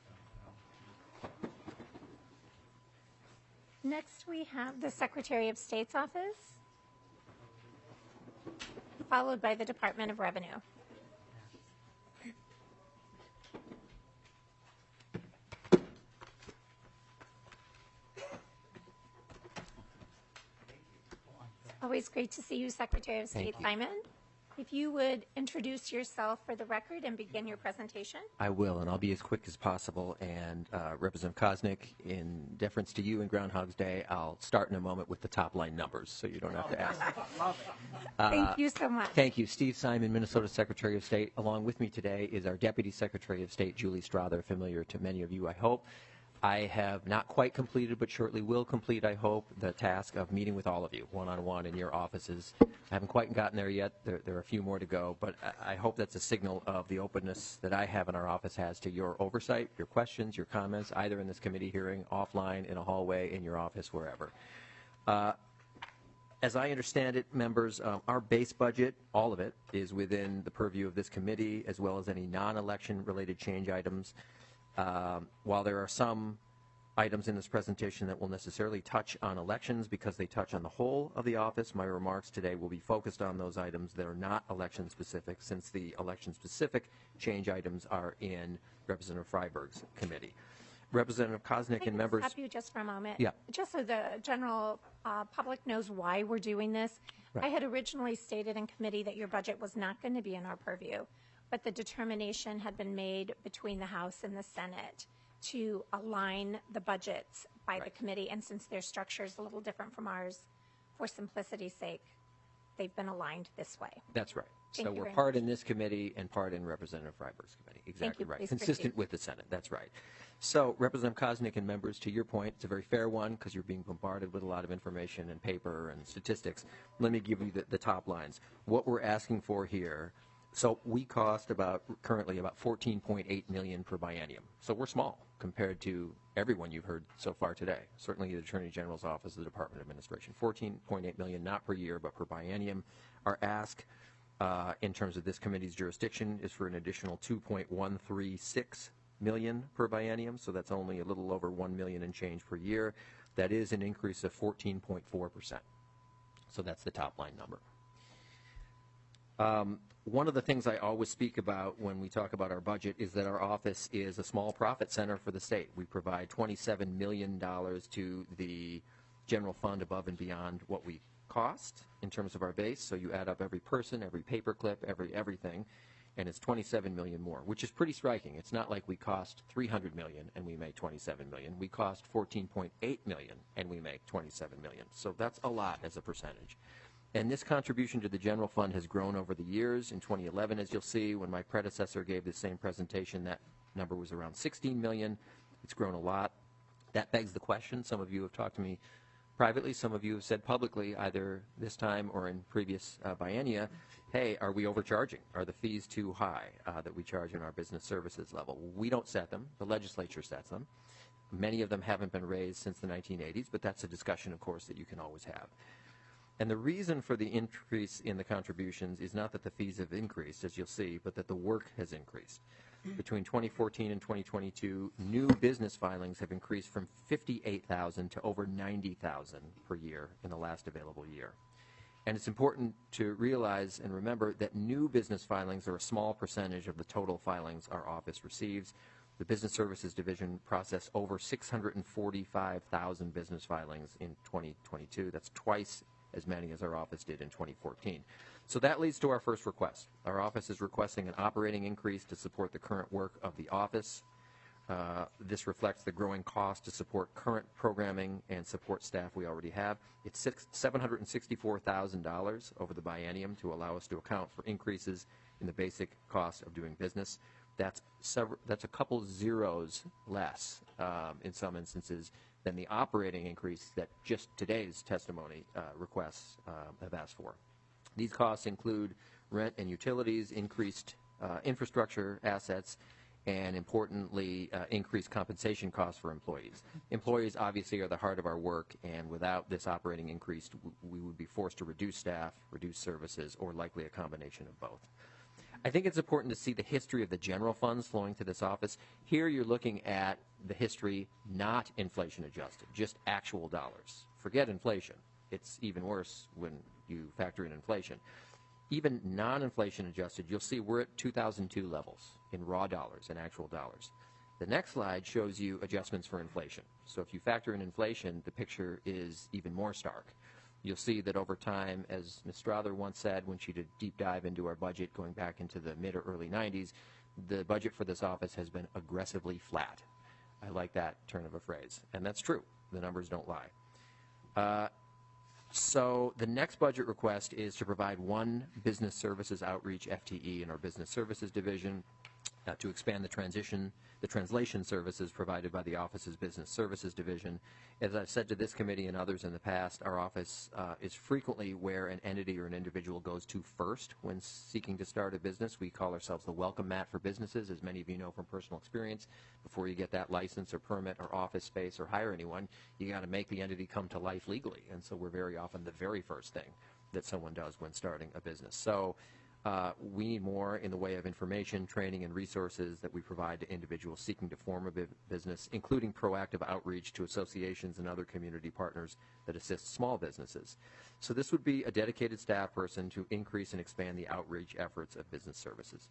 Next, we have the Secretary of State's office, followed by the Department of Revenue. Always great to see you, Secretary of State Simon. If you would introduce yourself for the record and begin your presentation. I will, and I'll be as quick as possible. And Representative Koznick, in deference to you and Groundhog's Day, I'll start in a moment with the top line numbers, so you don't have to ask. Thank you so much. Thank you. Steve Simon, Minnesota Secretary of State. Along with me today is our Deputy Secretary of State, Julie Strother, familiar to many of you, I hope. I have not quite completed, but shortly will complete, I hope, the task of meeting with all of you one-on-one in your offices. I haven't quite gotten there yet. There are a few more to go, but I hope that's a signal of the openness that I have in our office has to your oversight, your questions, your comments, either in this committee hearing, offline, in a hallway, in your office, wherever. As I understand it, members, our base budget, all of it, is within the purview of this committee, as well as any non-election related change items. While there are some items in this presentation that will necessarily touch on elections because they touch on the whole of the office, my remarks today will be focused on those items that are not election specific, since the election specific change items are in Representative Freiberg's committee. Representative Koznick and members. Stop you just for a moment. Yeah. Just so the general public knows why we're doing this. Right. I had originally stated in committee that your budget was not going to be in our purview, but the determination had been made between the House and the Senate to align the budgets by the committee. And since their structure is a little different from ours, for simplicity's sake, they've been aligned this way. That's right. Thank So you we're very part much. in this committee and part in Representative Freiberg's committee. Exactly you. right. Please Consistent proceed. with the Senate. That's right. So Representative Koznick and members, to your point, it's a very fair one because you're being bombarded with a lot of information and paper and statistics. Let me give you the top lines. What we're asking for here, so we cost currently about $14.8 million per biennium. So we're small compared to everyone you've heard so far today. Certainly the Attorney General's office, the Department of Administration. $14.8 million, not per year, but per biennium. Our ask in terms of this committee's jurisdiction is for an additional $2.136 million per biennium. So that's only a little over $1 million and change per year. That is an increase of 14.4%. So that's the top line number. One of the things I always speak about when we talk about our budget is that our office is a small profit center for the state. We provide $27 million to the general fund above and beyond what we cost in terms of our base. So you add up every person, every paperclip, everything, and it's 27 million more, which is pretty striking. It's not like we cost 300 million and we make 27 million. We cost 14.8 million and we make 27 million. So that's a lot as a percentage. And this contribution to the general fund has grown over the years. In 2011, as you'll see, when my predecessor gave the same presentation, that number was around 16 million. It's grown a lot. That begs the question. Some of you have talked to me privately. Some of you have said publicly, either this time or in previous biennia, hey, are we overcharging? Are the fees too high that we charge in our business services level? We don't set them. The legislature sets them. Many of them haven't been raised since the 1980s, but that's a discussion, of course, that you can always have. And the reason for the increase in the contributions is not that the fees have increased, as you'll see, but that the work has increased. Between 2014 and 2022, new business filings have increased from 58,000 to over 90,000 per year in the last available year. And it's important to realize and remember that new business filings are a small percentage of the total filings our office receives. The Business Services Division processed over 645,000 business filings in 2022. That's twice as many as our office did in 2014. So that leads to our first request. Our office is requesting an operating increase to support the current work of the office. This reflects the growing cost to support current programming and support staff we already have. It's $764,000 over the biennium to allow us to account for increases in the basic cost of doing business. That's a couple zeros less in some instances than the operating increase that just today's testimony requests have asked for. These costs include rent and utilities, increased infrastructure assets, and importantly, increased compensation costs for employees. Employees obviously are the heart of our work, and without this operating increase, we would be forced to reduce staff, reduce services, or likely a combination of both. I think it's important to see the history of the general funds flowing to this office. Here you're looking at the history, not inflation adjusted, just actual dollars. Forget inflation. It's even worse when you factor in inflation. Even non-inflation adjusted, you'll see we're at 2002 levels in raw dollars and actual dollars. The next slide shows you adjustments for inflation. So if you factor in inflation, the picture is even more stark. You'll see that over time, as Ms. Strother once said when she did a deep dive into our budget going back into the mid or early 90s, the budget for this office has been aggressively flat. I like that turn of a phrase, and that's true. The numbers don't lie. So the next budget request is to provide one business services outreach FTE in our business services division to expand the translation services provided by the office's business services division. As I've said to this committee and others in the past, our office is frequently where an entity or an individual goes to first when seeking to start a business. We call ourselves the welcome mat for businesses, as many of you know from personal experience. Before you get that license or permit or office space or hire anyone, you got to make the entity come to life legally. And so we're very often the very first thing that someone does when starting a business. So we need more in the way of information, training, and resources that we provide to individuals seeking to form a business, including proactive outreach to associations and other community partners that assist small businesses. So this would be a dedicated staff person to increase and expand the outreach efforts of business services.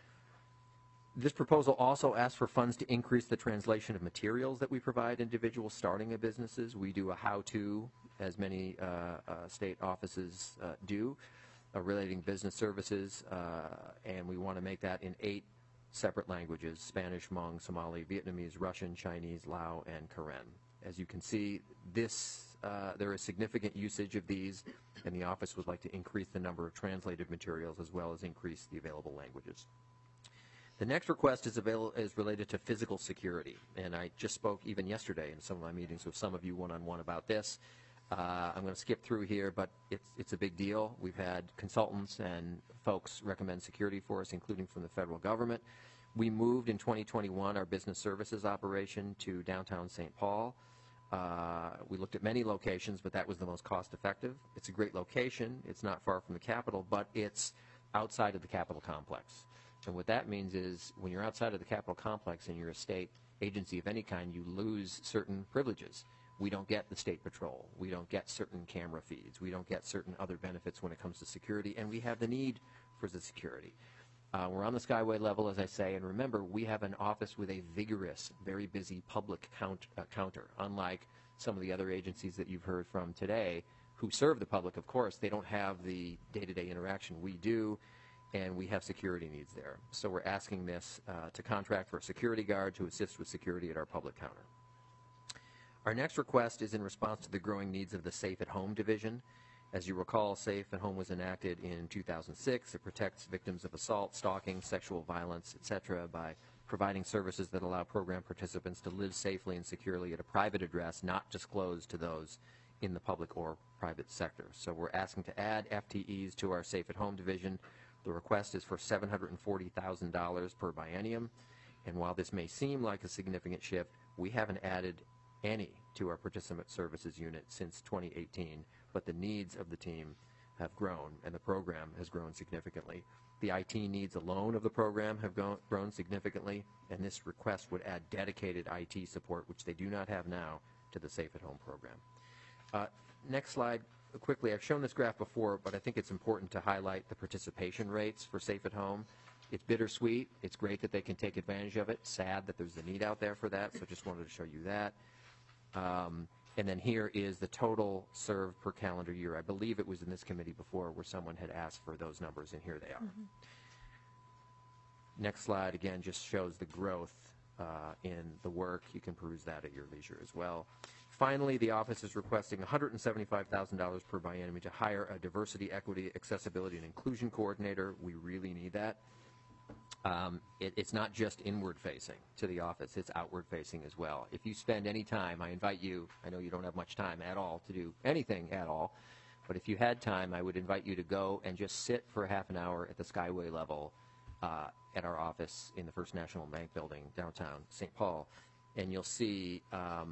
This proposal also asks for funds to increase the translation of materials that we provide individuals starting a businesses. We do a how-to, as many state offices do, relating business services, and we want to make that in 8 separate languages: Spanish, Hmong, Somali, Vietnamese, Russian, Chinese, Lao, and Karen. As you can see, there is significant usage of these, and the office would like to increase the number of translated materials as well as increase the available languages. The next request is related to physical security, and I just spoke even yesterday in some of my meetings with some of you one-on-one about this. I'm going to skip through here, but it's a big deal. We've had consultants and folks recommend security for us, including from the federal government. We moved in 2021 our business services operation to downtown St. Paul. We looked at many locations, but that was the most cost-effective. It's a great location. It's not far from the Capitol, but it's outside of the Capitol complex. And what that means is when you're outside of the Capitol complex and you're a state agency of any kind, you lose certain privileges. We don't get the state patrol. We don't get certain camera feeds. We don't get certain other benefits when it comes to security, and we have the need for the security. We're on the Skyway level, as I say, and remember, we have an office with a vigorous, very busy public counter. Unlike some of the other agencies that you've heard from today, who serve the public, of course, they don't have the day-to-day interaction we do, and we have security needs there. So we're asking this to contract for a security guard to assist with security at our public counter. Our next request is in response to the growing needs of the Safe at Home division. As you recall, Safe at Home was enacted in 2006. It protects victims of assault, stalking, sexual violence, etc. by providing services that allow program participants to live safely and securely at a private address not disclosed to those in the public or private sector. So we're asking to add FTEs to our Safe at Home division. The request is for $740,000 per biennium, and while this may seem like a significant shift, we haven't added any to our participant services unit since 2018, but the needs of the team have grown, and the program has grown significantly. The IT needs alone of the program have grown significantly, and this request would add dedicated IT support, which they do not have now, to the Safe at Home program. Next slide. Quickly, I've shown this graph before, but I think it's important to highlight the participation rates for Safe at Home. It's bittersweet. It's great that they can take advantage of it. Sad that there's a need out there for that, so just wanted to show you that. And then here is the total served per calendar year. I believe it was in this committee before where someone had asked for those numbers, and here they are. Next slide, again, just shows the growth in the work. You can peruse that at your leisure as well. Finally, the office is requesting $175,000 per biennium to hire a diversity, equity, accessibility, and inclusion coordinator. We really need that. It's not just inward-facing to the office, it's outward-facing as well. If you spend any time, I invite you, I know you don't have much time at all to do anything at all, but if you had time, I would invite you to go and just sit for half an hour at the Skyway level at our office in the First National Bank building downtown St. Paul, and you'll see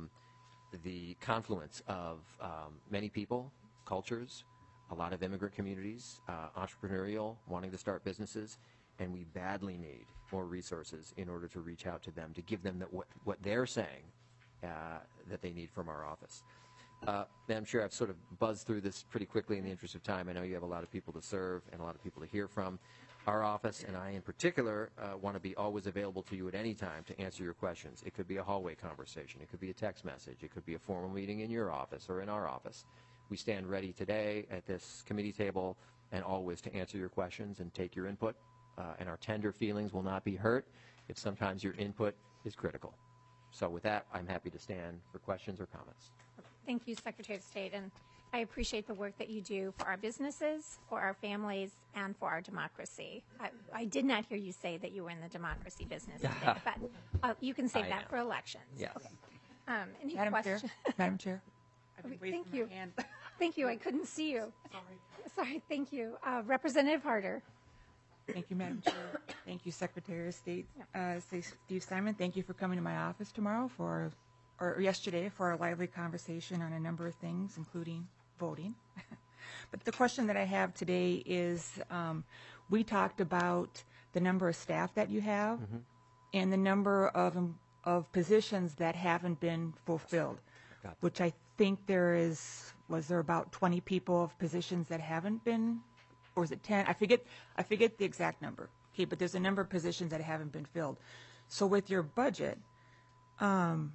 the confluence of many people, cultures, a lot of immigrant communities, entrepreneurial, wanting to start businesses, and we badly need more resources in order to reach out to them, to give them what they're saying that they need from our office. Madam Chair, I've sort of buzzed through this pretty quickly in the interest of time. I know you have a lot of people to serve and a lot of people to hear from. Our office, and I in particular, want to be always available to you at any time to answer your questions. It could be a hallway conversation. It could be a text message. It could be a formal meeting in your office or in our office. We stand ready today at this committee table and always to answer your questions and take your input. And our tender feelings will not be hurt if sometimes your input is critical. So with that, I'm happy to stand for questions or comments. Thank you, Secretary of State, and I appreciate the work that you do for our businesses, for our families, and for our democracy. I did not hear you say that you were in the democracy business today, but you can save that for elections. Yes. Okay. Any Madam questions? Chair. Madam Chair. I've been raising Thank you. my hand. Thank you. I couldn't see you. Sorry. Thank you. Representative Harder. Thank you, Madam Chair. Thank you, Secretary of State Steve Simon. Thank you for coming to my office tomorrow or yesterday for a lively conversation on a number of things, including voting. But the question that I have today is, we talked about the number of staff that you have and the number of positions that haven't been fulfilled, which I think was there about 20 people of positions that haven't been, or is it 10? I forget the exact number. Okay, but there's a number of positions that haven't been filled. So with your budget, I'm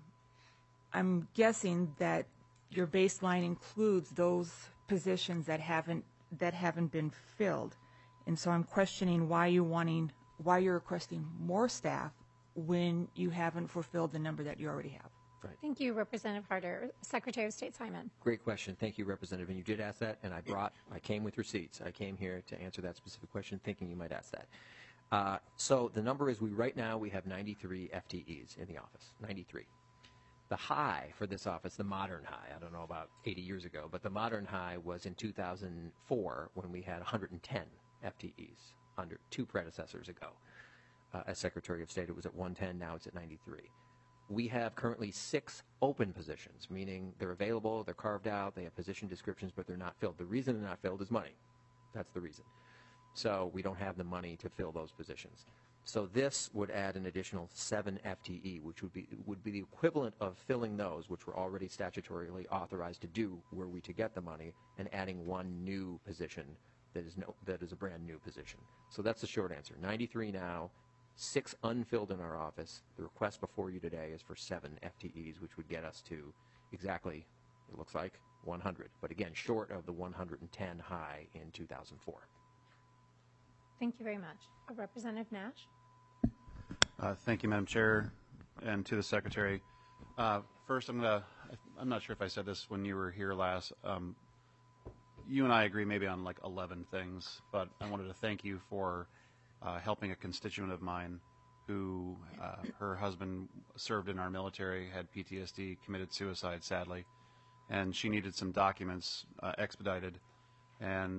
guessing that your baseline includes those positions that haven't been filled, and so I'm questioning why you're requesting more staff when you haven't fulfilled the number that you already have. Right. Thank you, Representative Harder. Secretary of State Simon. Great question. Thank you, Representative. And you did ask that, and I came with receipts. I came here to answer that specific question thinking you might ask that. So the number is right now we have 93 FTEs in the office, 93. The high for this office, the modern high, I don't know about 80 years ago, but the modern high was in 2004 when we had 110 FTEs under two predecessors ago. As Secretary of State, it was at 110, now it's at 93. We have currently 6 open positions, meaning they're available, they're carved out, they have position descriptions, but they're not filled. The reason they're not filled is money. That's the reason. So we don't have the money to fill those positions. So this would add an additional 7 FTE, which would be the equivalent of filling those, which were already statutorily authorized to do were we to get the money, and adding 1 new position that is a brand new position. So that's the short answer. 93 now, 6 unfilled in our office. The request before you today is for 7 FTEs, which would get us to exactly, it looks like, 100. 100, but again, short of the 110 high in 2004. Thank you, Representative Harder. Secretary of State Simon. Great question. Thank you, Representative. And you did ask that, and I brought, I came with receipts. Thank you very much. Representative Nash? Thank you, Madam Chair, and to the Secretary. First, I'm not sure if I said this when you were here last. You and I agree maybe on like 11 things, but I wanted to thank you for helping a constituent of mine who her husband served in our military, had PTSD, committed suicide, sadly, and she needed some documents expedited. And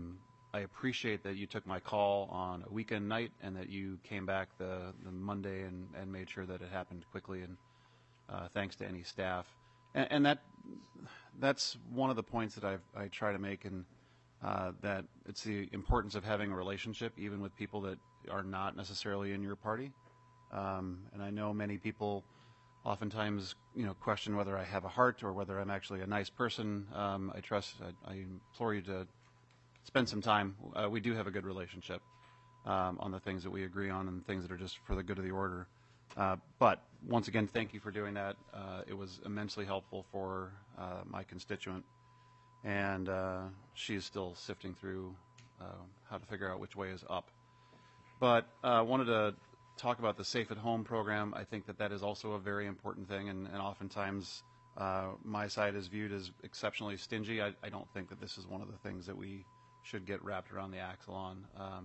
I appreciate that you took my call on a weekend night and that you came back the Monday and made sure that it happened quickly, and thanks to any staff. And that's one of the points that I try to make, and that it's the importance of having a relationship even with people that are not necessarily in your party. And I know many people oftentimes question whether I have a heart or whether I'm actually a nice person. I implore you to spend some time. We do have a good relationship on the things that we agree on and things that are just for the good of the order. But once again, thank you for doing that. It was immensely helpful for my constituent, and she is still sifting through how to figure out which way is up. But I wanted to talk about the Safe at Home program. I think that is also a very important thing, and oftentimes my side is viewed as exceptionally stingy. I don't think that this is one of the things that we should get wrapped around the axle on.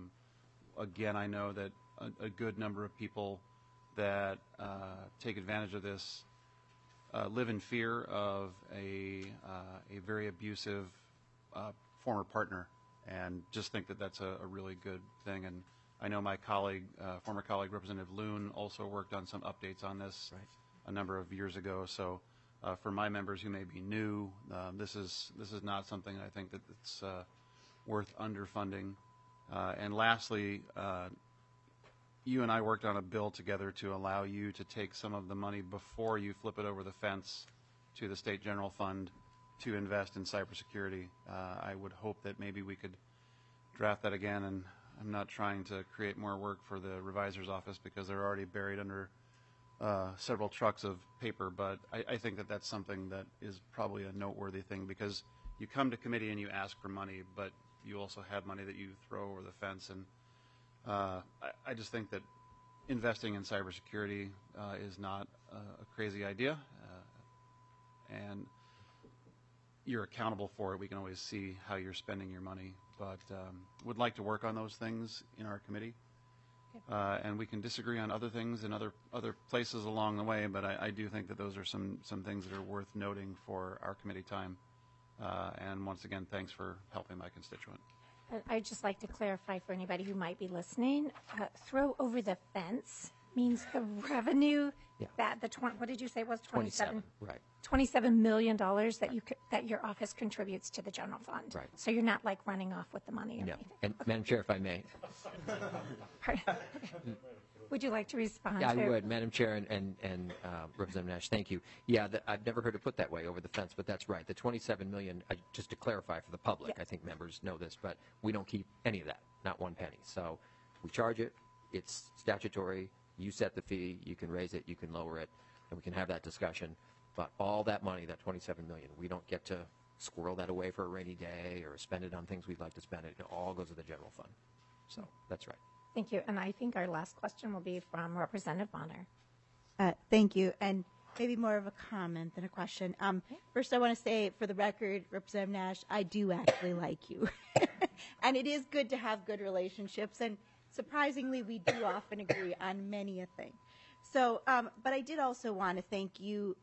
Again, I know that a good number of people that take advantage of this live in fear of a very abusive former partner, and just think that that's a really good thing. And I know my colleague, former colleague Representative Loon, also worked on some updates on this a number of years ago. So for my members who may be new, this is not something I think that it's worth underfunding. And lastly, you and I worked on a bill together to allow you to take some of the money before you flip it over the fence to the State General Fund to invest in cybersecurity. I would hope that maybe we could draft that again, and I'm not trying to create more work for the revisor's office because they're already buried under several trucks of paper, but I think that that's something that is probably a noteworthy thing, because you come to committee and you ask for money, but you also have money that you throw over the fence. And I just think that investing in cybersecurity is not a crazy idea, and you're accountable for it. We can always see how you're spending your money, but would like to work on those things in our committee. And we can disagree on other things in other places along the way, but I do think that those are some things that are worth noting for our committee time. And once again, thanks for helping my constituent. I'd just like to clarify for anybody who might be listening, throw over the fence means the revenue that what did you say was 27? Right. $27 million that your office contributes to the general fund. Right. So you're not like running off with the money or Yeah. anything. And Madam Chair, if I may. Would you like to respond? Yeah, I would, Madam Chair and Representative Nash. Thank you. Yeah, I've never heard it put that way, over the fence, but that's right. The $27 million. Just to clarify for the public, I think members know this, but we don't keep any of that, not one penny. So we charge it. It's statutory. You set the fee. You can raise it. You can lower it, and we can have that discussion. But all that money, that $27 million, we don't get to squirrel that away for a rainy day or spend it on things we'd like to spend it. It all goes to the general fund. So that's right. Thank you. And I think our last question will be from Representative Bonner. Thank you. And maybe more of a comment than a question. First, I want to say, for the record, Representative Nash, I do actually like you. And it is good to have good relationships. And surprisingly, we do often agree on many a thing. So, but I did also want to thank you,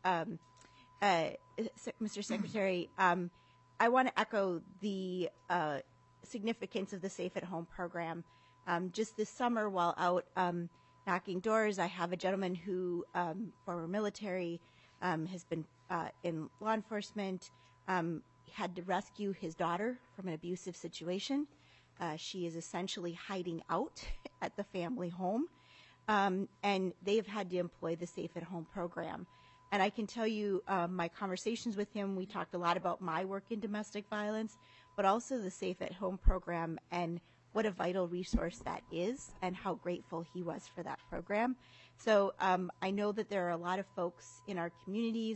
Mr. Secretary. I want to echo the significance of the Safe at Home program. Just this summer, while out knocking doors, I have a gentleman who, former military, has been in law enforcement, had to rescue his daughter from an abusive situation. She is essentially hiding out at the family home, and they have had to employ the Safe at Home program. And I can tell you, my conversations with him, we talked a lot about my work in domestic violence, but also the Safe at Home program and what a vital resource that is, and how grateful he was for that program. So I know that there are a lot of folks in our communities.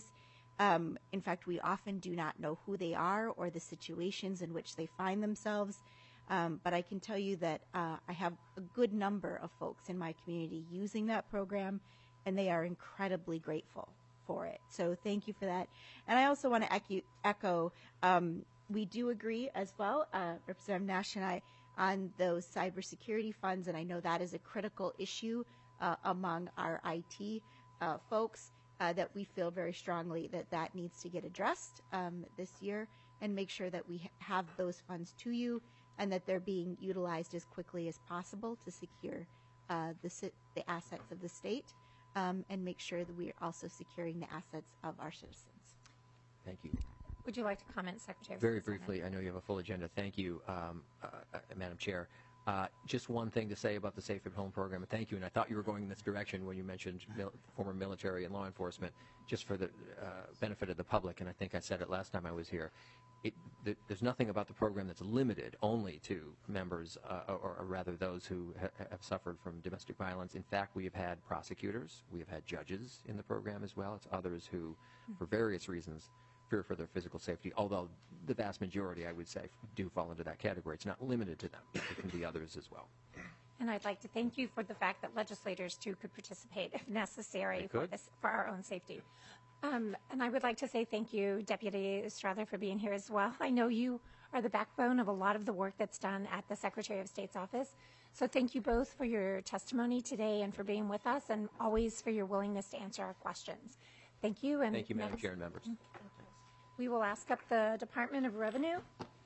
In fact, we often do not know who they are or the situations in which they find themselves. But I can tell you that I have a good number of folks in my community using that program, and they are incredibly grateful for it. So thank you for that. And I also want to echo, we do agree as well, Representative Nash and I, on those cybersecurity funds, and I know that is a critical issue among our IT folks, that we feel very strongly that that needs to get addressed this year, and make sure that we have those funds to you and that they're being utilized as quickly as possible to secure the assets of the state, and make sure that we are also securing the assets of our citizens. Thank you. Would you like to comment, Secretary? Very briefly, I know you have a full agenda. Thank you, Madam Chair. Just one thing to say about the Safe at Home program, and thank you, and I thought you were going in this direction when you mentioned former military and law enforcement, just for the benefit of the public, and I think I said it last time I was here. There's nothing about the program that's limited only to members, or rather those who have suffered from domestic violence. In fact, we have had prosecutors, we have had judges in the program as well. It's others who, for various reasons, fear for their physical safety, although the vast majority, I would say, do fall into that category. It's not limited to them. It can be others as well. And I'd like to thank you for the fact that legislators, too, could participate if necessary for our own safety. And I would like to say thank you, Deputy Strather, for being here as well. I know you are the backbone of a lot of the work that's done at the Secretary of State's office. So thank you both for your testimony today and for being with us, and always for your willingness to answer our questions. Thank you. And thank you, Madam Chair and members. We will ask up the Department of Revenue.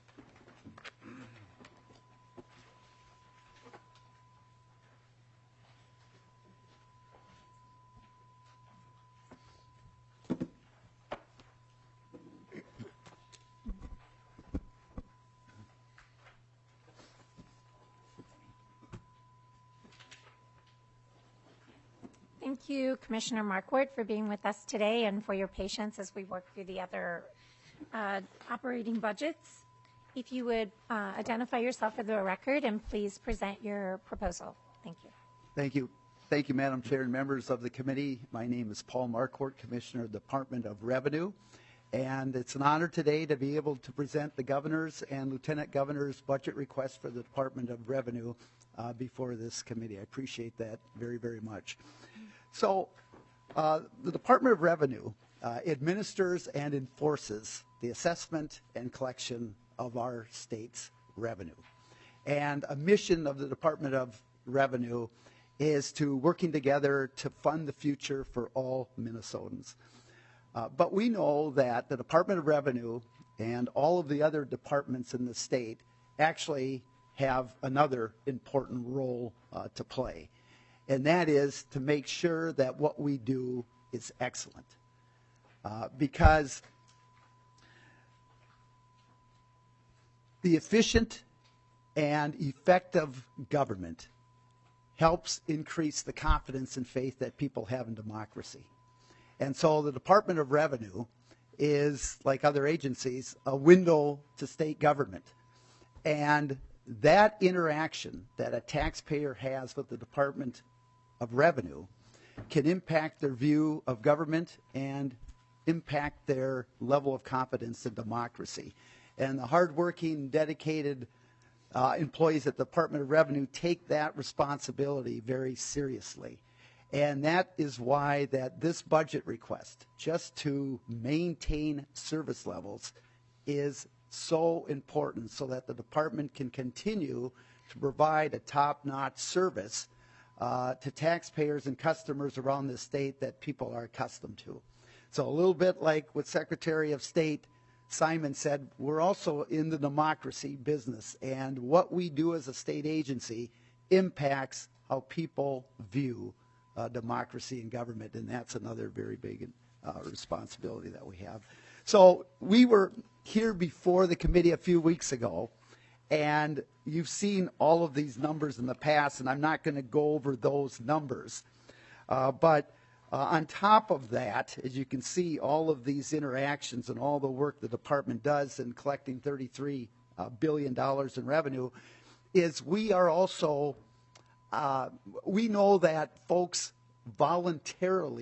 Thank you, Commissioner Markwart, for being with us today and for your patience as we work through the other operating budgets. If you would identify yourself for the record and please present your proposal. Thank you. Thank you. Thank you, Madam Chair and members of the committee. My name is Paul Markwart, Commissioner of the Department of Revenue. And it's an honor today to be able to present the Governor's and Lieutenant Governor's budget request for the Department of Revenue before this committee. I appreciate that very, very much. So the Department of Revenue administers and enforces the assessment and collection of our state's revenue. And a mission of the Department of Revenue is to working together to fund the future for all Minnesotans. But we know that the Department of Revenue and all of the other departments in the state actually have another important role to play. And that is to make sure that what we do is excellent. Because the efficient and effective government helps increase the confidence and faith that people have in democracy. And so the Department of Revenue is, like other agencies, a window to state government. And that interaction that a taxpayer has with the Department of Revenue can impact their view of government and impact their level of confidence in democracy. And the hardworking, dedicated employees at the Department of Revenue take that responsibility very seriously. And that is why that this budget request, just to maintain service levels, is so important so that the department can continue to provide a top-notch service to taxpayers and customers around the state that people are accustomed to. So a little bit like what Secretary of State Simon said, we're also in the democracy business, and what we do as a state agency impacts how people view democracy and government, and that's another very big responsibility that we have. So we were here before the committee a few weeks ago, and you've seen all of these numbers in the past, and I'm not going to go over those numbers. But on top of that, as you can see, all of these interactions and all the work the department does in collecting $33 billion in revenue, is we are also, we know that folks voluntarily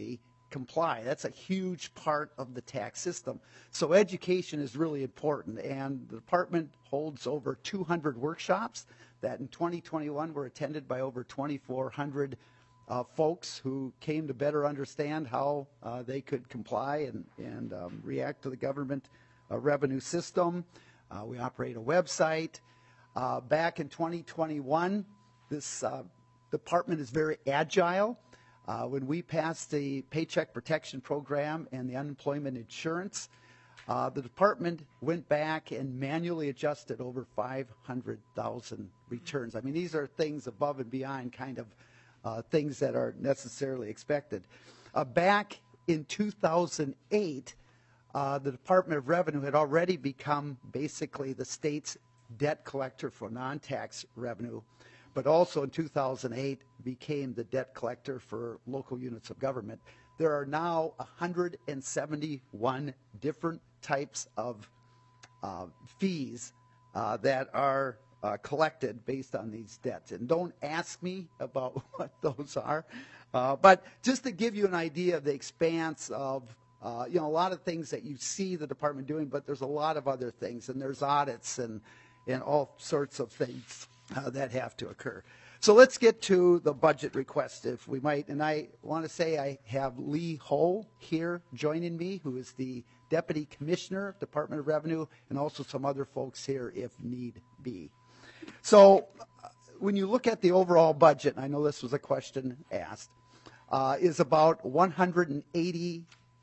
comply. That's a huge part of the tax system. So education is really important, and the department holds over 200 workshops that in 2021 were attended by over 2,400 folks who came to better understand how they could comply and react to the government revenue system. We operate a website. Back in 2021, this department is very agile. When we passed the Paycheck Protection Program and the unemployment insurance, the department went back and manually adjusted over 500,000 returns. I mean, these are things above and beyond kind of things that are necessarily expected. Back in 2008, the Department of Revenue had already become basically the state's debt collector for non-tax revenue, but also in 2008 became the debt collector for local units of government. There are now 171 different types of fees that are collected based on these debts. And don't ask me about what those are, but just to give you an idea of the expanse of a lot of things that you see the department doing, but there's a lot of other things, and there's audits and all sorts of things that have to occur. So let's get to the budget request, if we might. And I want to say I have Lee Ho here joining me, who is the Deputy Commissioner of Department of Revenue, and also some other folks here if need be. So when you look at the overall budget, and I know this was a question asked, is about $188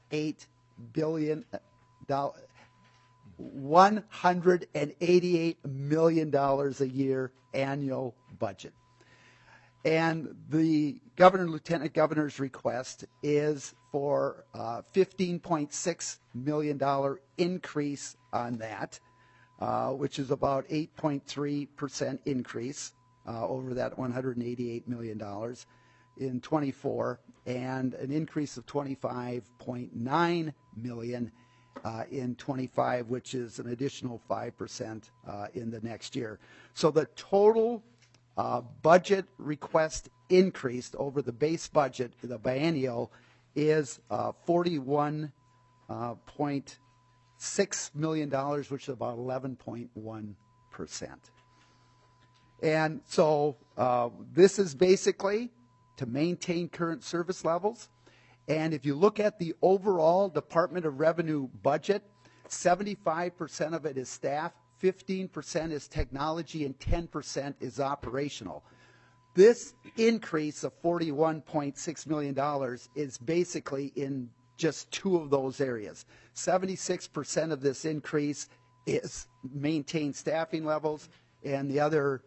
million a year annual budget. And the governor and lieutenant governor's request is for $15.6 million increase on that, which is about 8.3% increase over that $188 million in 24, and an increase of $25.9 million in 25, which is an additional 5% in the next year. So the total budget request increased over the base budget, the biennial, is $41.6 million, which is about 11.1%. And so this is basically to maintain current service levels. And if you look at the overall Department of Revenue budget, 75% of it is staff, 15% is technology, and 10% is operational. This increase of $41.6 million is basically in just two of those areas. 76% of this increase is maintain staffing levels, and the other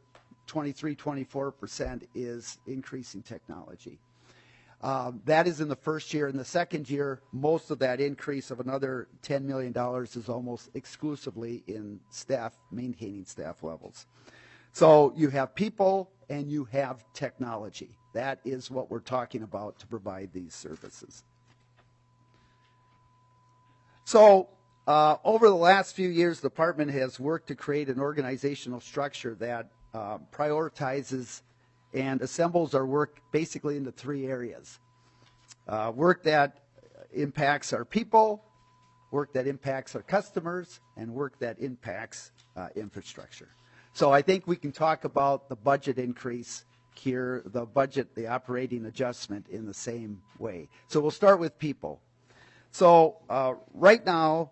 24% is increasing technology. That is in the first year. In the second year, most of that increase of another $10 million is almost exclusively in staff, maintaining staff levels. So you have people and you have technology. That is what we're talking about to provide these services. So over the last few years, the department has worked to create an organizational structure that prioritizes and assembles our work basically into three areas. Work that impacts our people, work that impacts our customers, and work that impacts infrastructure. So I think we can talk about the budget increase here, the operating adjustment in the same way. So we'll start with people. So right now,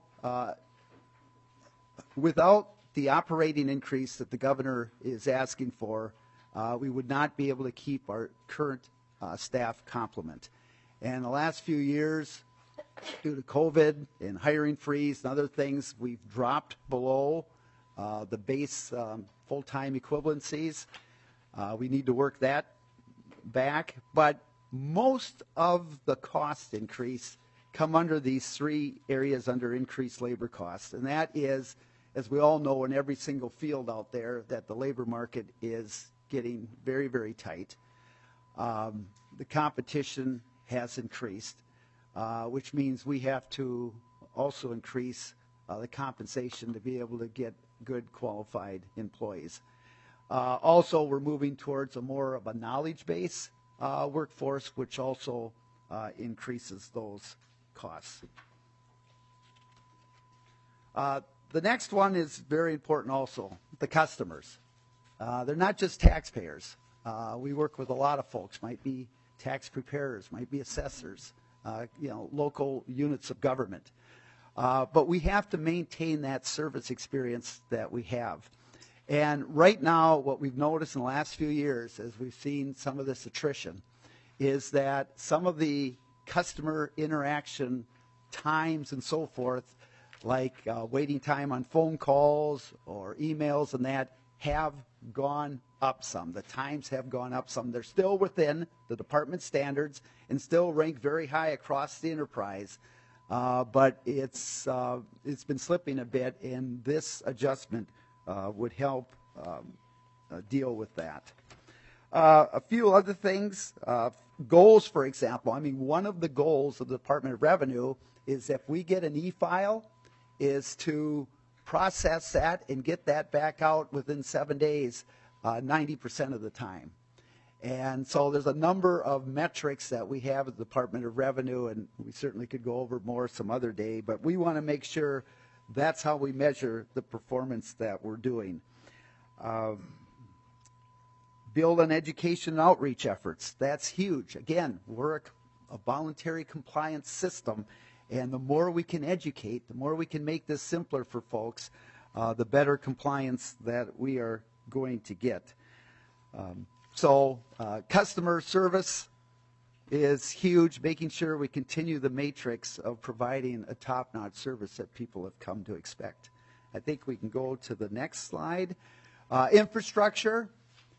without the operating increase that the governor is asking for, we would not be able to keep our current staff complement. And the last few years, due to COVID and hiring freeze and other things, we've dropped below the base full-time equivalencies. We need to work that back. But most of the cost increase come under these three areas under increased labor costs. And that is, as we all know in every single field out there, that the labor market is getting very, very tight. The competition has increased, which means we have to also increase the compensation to be able to get good qualified employees. Also, we're moving towards a more of a knowledge base workforce, which also increases those costs. The next one is very important also, the customers. They're not just taxpayers. We work with a lot of folks, might be tax preparers, might be assessors, local units of government. But we have to maintain that service experience that we have. And right now, what we've noticed in the last few years, as we've seen some of this attrition, is that some of the customer interaction times and so forth, like waiting time on phone calls or emails and that, have gone up some. The times have gone up some. They're still within the department standards and still rank very high across the enterprise. But it's been slipping a bit, and this adjustment would help deal with that. A few other things, goals, for example. I mean, one of the goals of the Department of Revenue is if we get an e-file, is to process that and get that back out within 7 days, 90% of the time. And so there's a number of metrics that we have at the Department of Revenue, and we certainly could go over more some other day, but we want to make sure that's how we measure the performance that we're doing. Build on education and outreach efforts. That's huge. Again, we're a voluntary compliance system, and the more we can educate, the more we can make this simpler for folks, the better compliance that we are going to get. So customer service is huge, making sure we continue the matrix of providing a top-notch service that people have come to expect. I think we can go to the next slide. Infrastructure.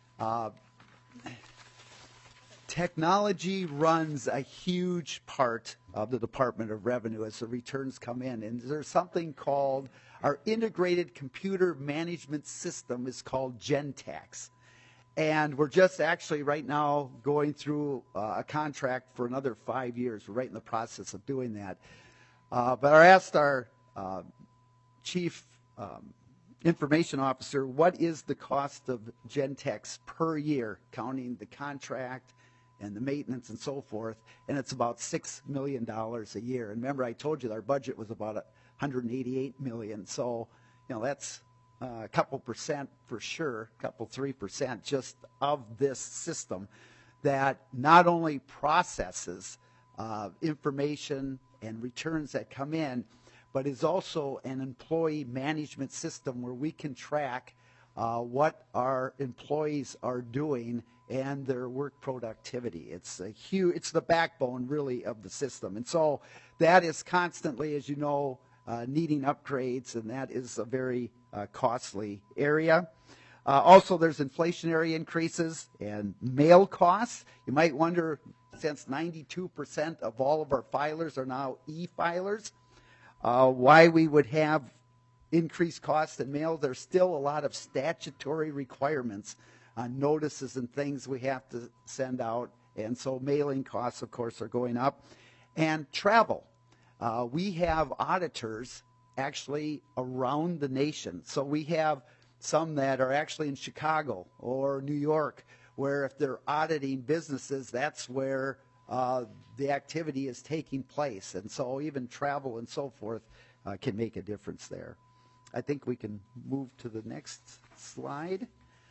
Technology runs a huge part of the Department of Revenue as the returns come in. And there's something called our integrated computer management system is called GenTax. And we're just actually right now going through a contract for another 5 years. We're right in the process of doing that. But I asked our chief information officer, what is the cost of GenTax per year, counting the contract and the maintenance and so forth, and it's about $6 million a year. And remember, I told you our budget was about $188 million, so that's a couple percent for sure, couple 3% just of this system that not only processes information and returns that come in, but is also an employee management system where we can track what our employees are doing and their work productivity. It's the backbone really of the system. And so that is constantly, as you know, needing upgrades, and that is a very costly area. Also, there's inflationary increases and mail costs. You might wonder, since 92% of all of our filers are now e-filers, why we would have increased costs in mail. There's still a lot of statutory requirements on notices and things we have to send out, and so mailing costs, of course, are going up. And travel. We have auditors actually around the nation. So we have some that are actually in Chicago or New York, where if they're auditing businesses, that's where the activity is taking place. And so even travel and so forth can make a difference there. I think we can move to the next slide.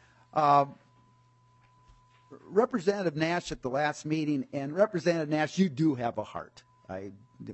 Representative Nash at the last meeting, and Representative Nash, you do have a heart. I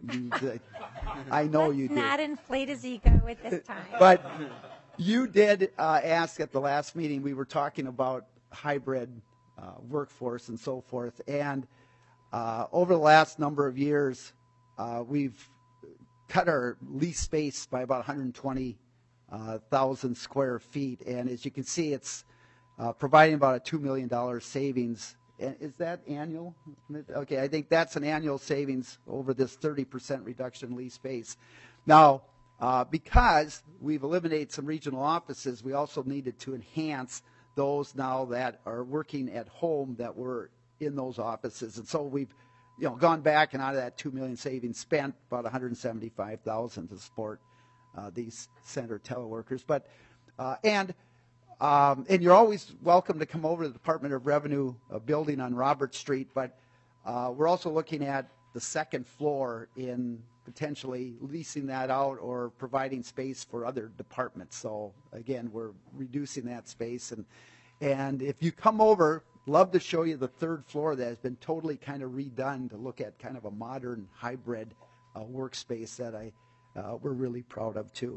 know you do. Let's not inflate his ego at this time. But you did ask at the last meeting, we were talking about hybrid workforce and so forth, and over the last number of years, we've cut our lease space by about 120,000 square feet, and as you can see, it's providing about a $2 million savings. And is that annual? Okay, I think that's an annual savings over this 30% reduction in lease space. Now, because we've eliminated some regional offices, we also needed to enhance those now that are working at home that were in those offices. And so we've gone back, and out of that $2 million savings, spent about $175,000 to support these center teleworkers. But and you're always welcome to come over to the Department of Revenue building on Robert Street. But We're also looking at the second floor in potentially leasing that out or providing space for other departments. So again, we're reducing that space. And if you come over, love to show you the third floor that has been totally kind of redone to look at kind of a modern hybrid workspace that we're really proud of too.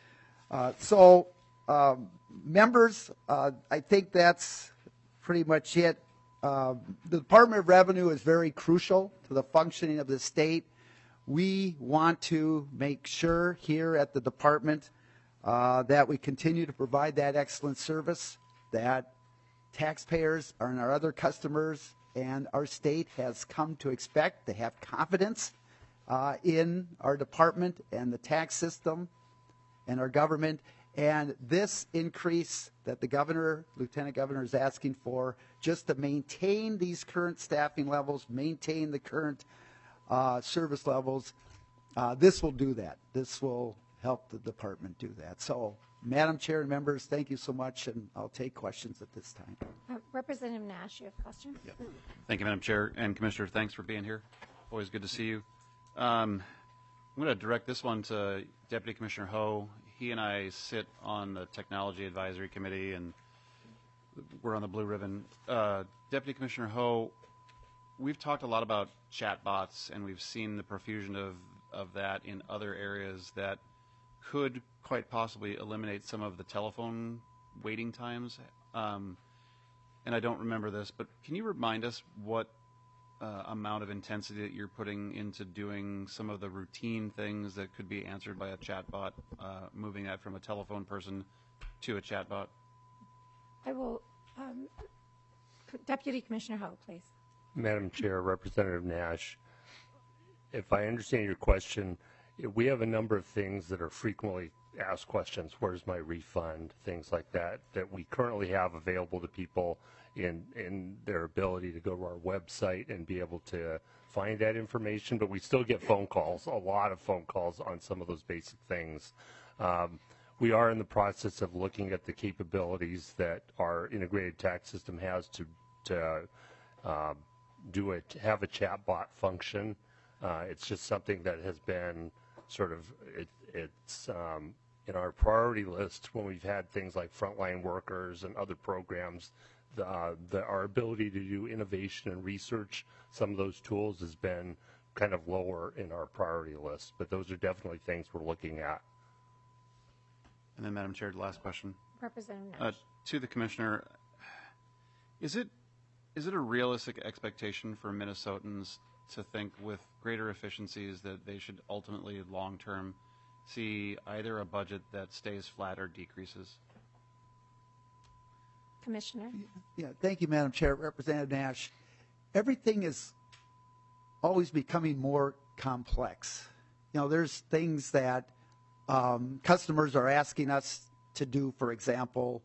Members, I think that's pretty much it. The Department of Revenue is very crucial to the functioning of the state. We want to make sure here at the department that we continue to provide that excellent service, that taxpayers and our other customers and our state has come to expect. They have confidence in our department and the tax system and our government. And this increase that the governor, lieutenant governor, is asking for just to maintain these current staffing levels, maintain the current service levels, this will do that. This will help the department do that. So, Madam Chair and members, thank you so much, and I'll take questions at this time. Representative Nash, you have a question? Yep. Thank you, Madam Chair. And Commissioner, thanks for being here. Always good to see you. I'm going to direct this one to Deputy Commissioner Ho. He and I sit on the Technology Advisory Committee, and we're on the Blue Ribbon. Deputy Commissioner Ho, we've talked a lot about chatbots, and we've seen the profusion of that in other areas that could quite possibly eliminate some of the telephone waiting times. And I don't remember this, but can you remind us what amount of intensity that you're putting into doing some of the routine things that could be answered by a chatbot, moving that from a telephone person to a chatbot? I will, Deputy Commissioner Ho, please. Madam Chair, Representative Nash, if I understand your question, we have a number of things that are frequently asked questions. Where's my refund? Things like that we currently have available to people in their ability to go to our website and be able to find that information. But we still get phone calls, a lot of phone calls on some of those basic things. We are in the process of looking at the capabilities that our integrated tax system has to have a chatbot function. It's just something that has been sort of it's in our priority list when we've had things like frontline workers and other programs. Our ability to do innovation and research, some of those tools has been kind of lower in our priority list, but those are definitely things we're looking at. And then, Madam Chair, the last question. Representative Nash. To the Commissioner, is it a realistic expectation for Minnesotans to think with greater efficiencies that they should ultimately, long-term, see either a budget that stays flat or decreases? Commissioner? Yeah, thank you, Madam Chair. Representative Nash, everything is always becoming more complex. You know, there's things that customers are asking us to do, for example.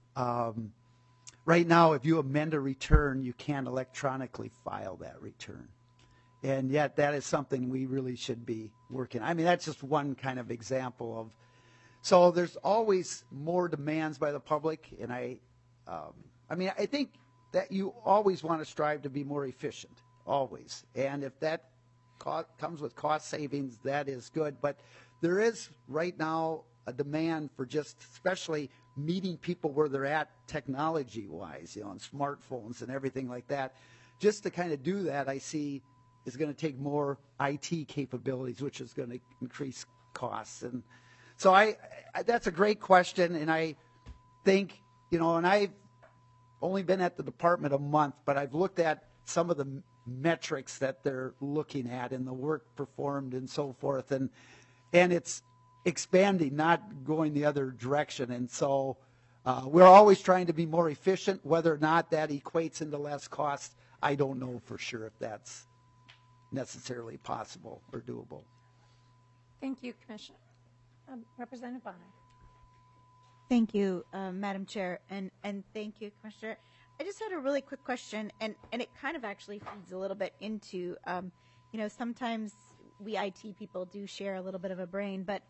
Right now, if you amend a return, you can't electronically file that return. And yet that is something we really should be working. I mean, that's just one kind of example of. So there's always more demands by the public, and I think that you always want to strive to be more efficient, always. And if that comes with cost savings, that is good. But there is right now a demand for just especially meeting people where they're at technology-wise, you know, and smartphones and everything like that. Just to kind of do that, I see is going to take more IT capabilities, which is going to increase costs. And so that's a great question, and I think, you know, and I've only been at the department a month, but I've looked at some of the metrics that they're looking at and the work performed and so forth, and it's expanding, not going the other direction. And so we're always trying to be more efficient. Whether or not that equates into less cost, I don't know for sure if that's necessarily possible or doable. Thank you, Commissioner. Representative Bonner. Thank you, Madam Chair, and thank you, Commissioner. I just had a really quick question, and it kind of actually feeds a little bit into, you know, sometimes we IT people do share a little bit of a brain, but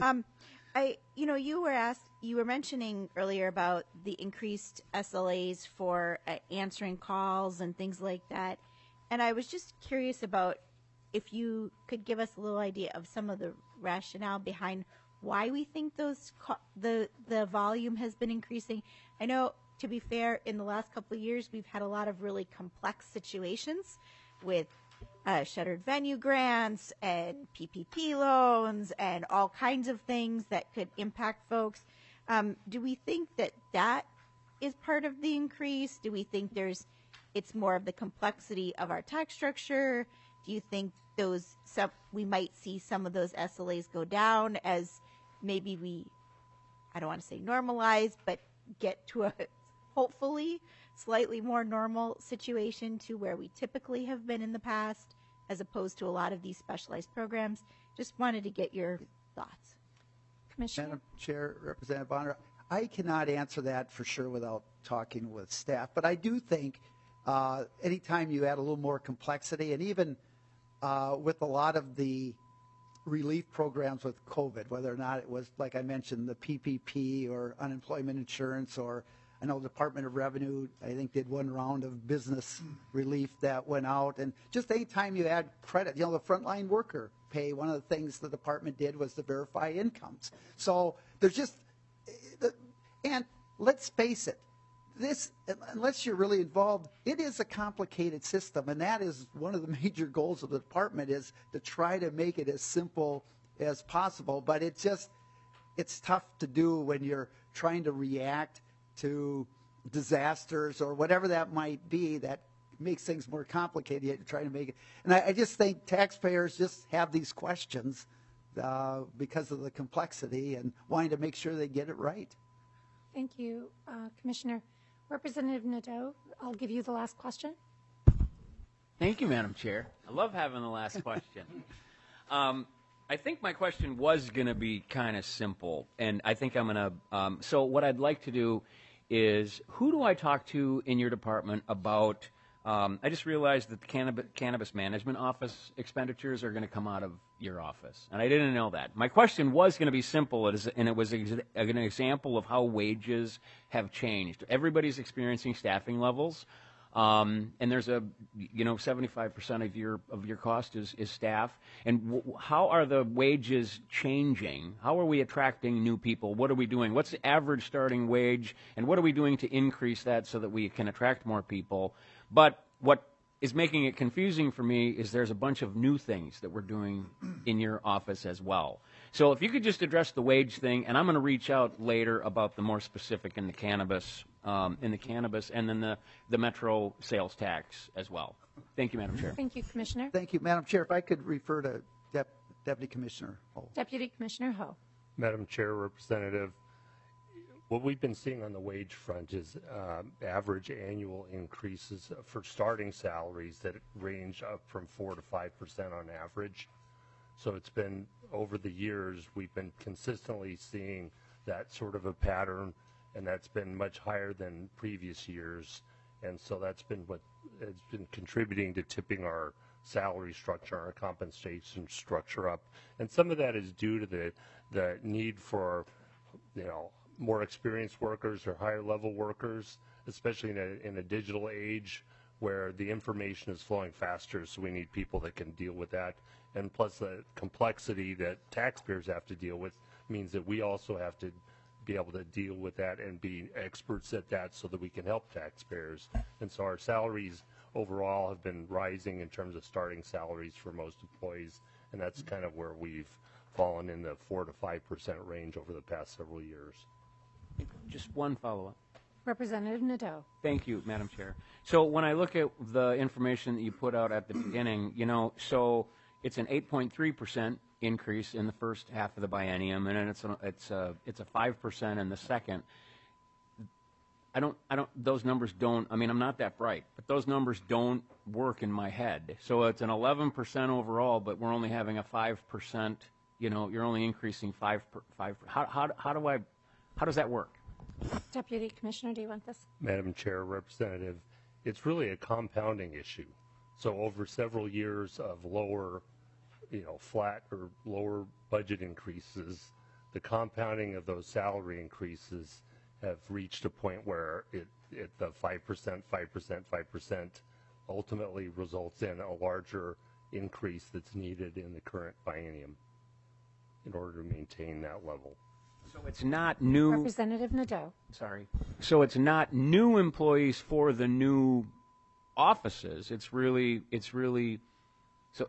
you were mentioning earlier about the increased SLAs for answering calls and things like that, And I was just curious about if you could give us a little idea of some of the rationale behind why we think the volume has been increasing. I know, to be fair, in the last couple of years, we've had a lot of really complex situations with shuttered venue grants and PPP loans and all kinds of things that could impact folks. Do we think that is part of the increase? Do we think it's more of the complexity of our tax structure? Do you think we might see some of those SLAs go down as maybe we, I don't want to say normalize, but get to a hopefully slightly more normal situation to where we typically have been in the past, as opposed to a lot of these specialized programs? Just wanted to get your thoughts. Commissioner? Madam Chair, Representative Bonner, I cannot answer that for sure without talking with staff, but I do think anytime you add a little more complexity, and even with a lot of the relief programs with COVID, whether or not it was, like I mentioned, the PPP or unemployment insurance, or I know the Department of Revenue, I think, did one round of business relief that went out. And just any time you add credit, the frontline worker pay, one of the things the department did was to verify incomes. So there's just, and let's face it, this, unless you're really involved, it is a complicated system, and that is one of the major goals of the department, is to try to make it as simple as possible. But it's tough to do when you're trying to react to disasters or whatever that might be that makes things more complicated. You're trying to make it, and I just think taxpayers just have these questions because of the complexity and wanting to make sure they get it right. Thank you, Commissioner. Representative Nadeau, I'll give you the last question. Thank you, Madam Chair. I love having the last question. I think my question was going to be kind of simple, and I think I'm going to, so what I'd like to do is, who do I talk to in your department about, I just realized that the Cannabis Management Office expenditures are going to come out of your office, and I didn't know that. My question was going to be simple, and it was an example of how wages have changed. Everybody's experiencing staffing levels. And there's 75% of your cost is staff. And how are the wages changing? How are we attracting new people? What are we doing? What's the average starting wage? And what are we doing to increase that so that we can attract more people? But what is making it confusing for me is there's a bunch of new things that we're doing in your office as well. So if you could just address the wage thing, and I'm going to reach out later about the more specific in the cannabis, and then the metro sales tax as well. Thank you, Madam Chair. Thank you, Commissioner. Thank you, Madam Chair. If I could refer to Deputy Commissioner Ho. Deputy Commissioner Ho. Madam Chair, Representative, what we've been seeing on the wage front is average annual increases for starting salaries that range up from 4 to 5% on average. So it's been, over the years, we've been consistently seeing that sort of a pattern, and that's been much higher than previous years. And so that's been what has been contributing to tipping our salary structure, our compensation structure up. And some of that is due to the need for, more experienced workers or higher level workers, especially in a digital age where the information is flowing faster, so we need people that can deal with that. And plus the complexity that taxpayers have to deal with means that we also have to be able to deal with that and be experts at that so that we can help taxpayers. And so our salaries overall have been rising in terms of starting salaries for most employees, and that's kind of where we've fallen in the 4 to 5% range over the past several years. Just one follow-up. Representative Nadeau. Thank you, Madam Chair. So when I look at the information that you put out at the beginning, so it's an 8.3% increase in the first half of the biennium, and then it's a 5% in the second. Those numbers don't, I'm not that bright, but those numbers don't work in my head. So it's an 11% overall, but we're only having a 5%, you're only increasing 5. How does that work? Deputy Commissioner, do you want this? Madam Chair, Representative, it's really a compounding issue. So over several years of lower, flat or lower budget increases, the compounding of those salary increases have reached a point where the 5%, ultimately results in a larger increase that's needed in the current biennium in order to maintain that level. So it's not new. Representative Nadeau. Sorry. So it's not new employees for the new offices. It's really so.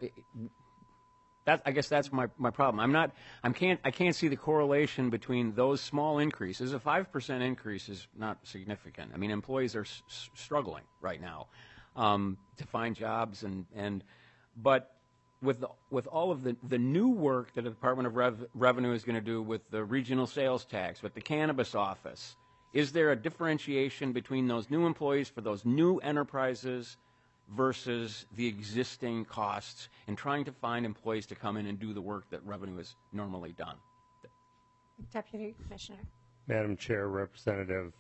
I guess that's my problem. I can't see the correlation between those small increases. A 5% increase is not significant. I mean, employees are struggling right now to find jobs, but with all of the new work that the Department of Revenue is going to do with the regional sales tax, with the cannabis office, is there a differentiation between those new employees for those new enterprises versus the existing costs and trying to find employees to come in and do the work that revenue is normally done? Deputy Commissioner. Madam Chair, Representative,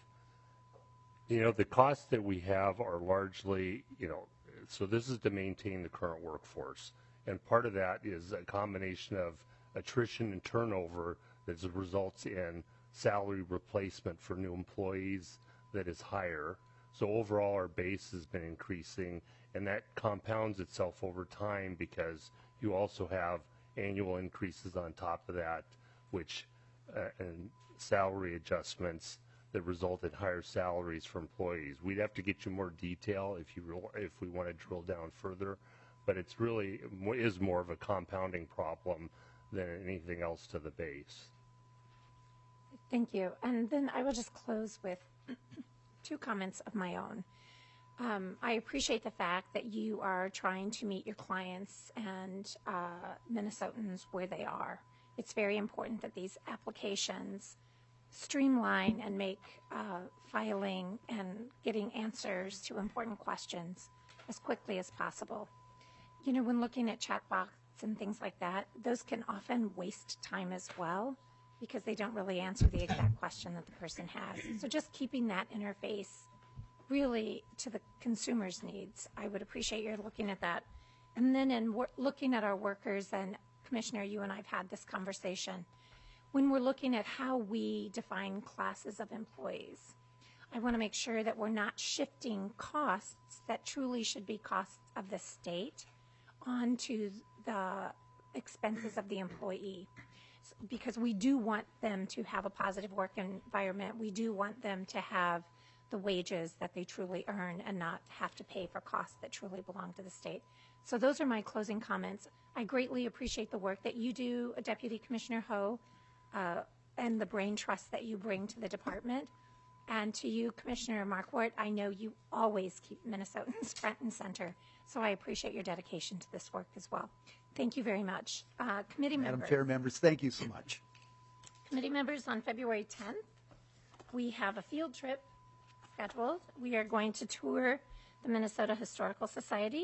the costs that we have are largely, so this is to maintain the current workforce. And part of that is a combination of attrition and turnover that results in salary replacement for new employees that is higher. So overall, our base has been increasing, and that compounds itself over time because you also have annual increases on top of that, which and salary adjustments that result in higher salaries for employees. We'd have to get you more detail if we want to drill down further, but it's really is more of a compounding problem than anything else to the base. Thank you. And then I will just close with two comments of my own. I appreciate the fact that you are trying to meet your clients and Minnesotans where they are. It's very important that these applications streamline and make filing and getting answers to important questions as quickly as possible. When looking at chatbots and things like that, those can often waste time as well because they don't really answer the exact question that the person has. So just keeping that interface really to the consumer's needs, I would appreciate your looking at that. And then in looking at our workers, and Commissioner, you and I have had this conversation, when we're looking at how we define classes of employees, I want to make sure that we're not shifting costs that truly should be costs of the state onto the expenses of the employee. Because we do want them to have a positive work environment. We do want them to have the wages that they truly earn and not have to pay for costs that truly belong to the state. So those are my closing comments. I greatly appreciate the work that you do, Deputy Commissioner Ho, and the brain trust that you bring to the department. And to you, Commissioner Markwart, I know you always keep Minnesotans front and center. So I appreciate your dedication to this work as well. Thank you very much. Committee members. Madam Chair, members, thank you so much. Committee members, on February 10th, we have a field trip scheduled. We are going to tour the Minnesota Historical Society.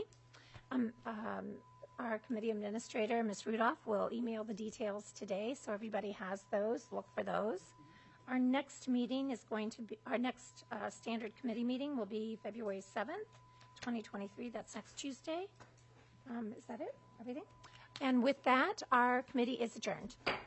Our committee administrator, Ms. Rudolph, will email the details today, so everybody has those. Look for those. Our next meeting is going to be, our next standard committee meeting will be February 7th, 2023. That's next Tuesday. Is that it? Everything? And with that, our committee is adjourned.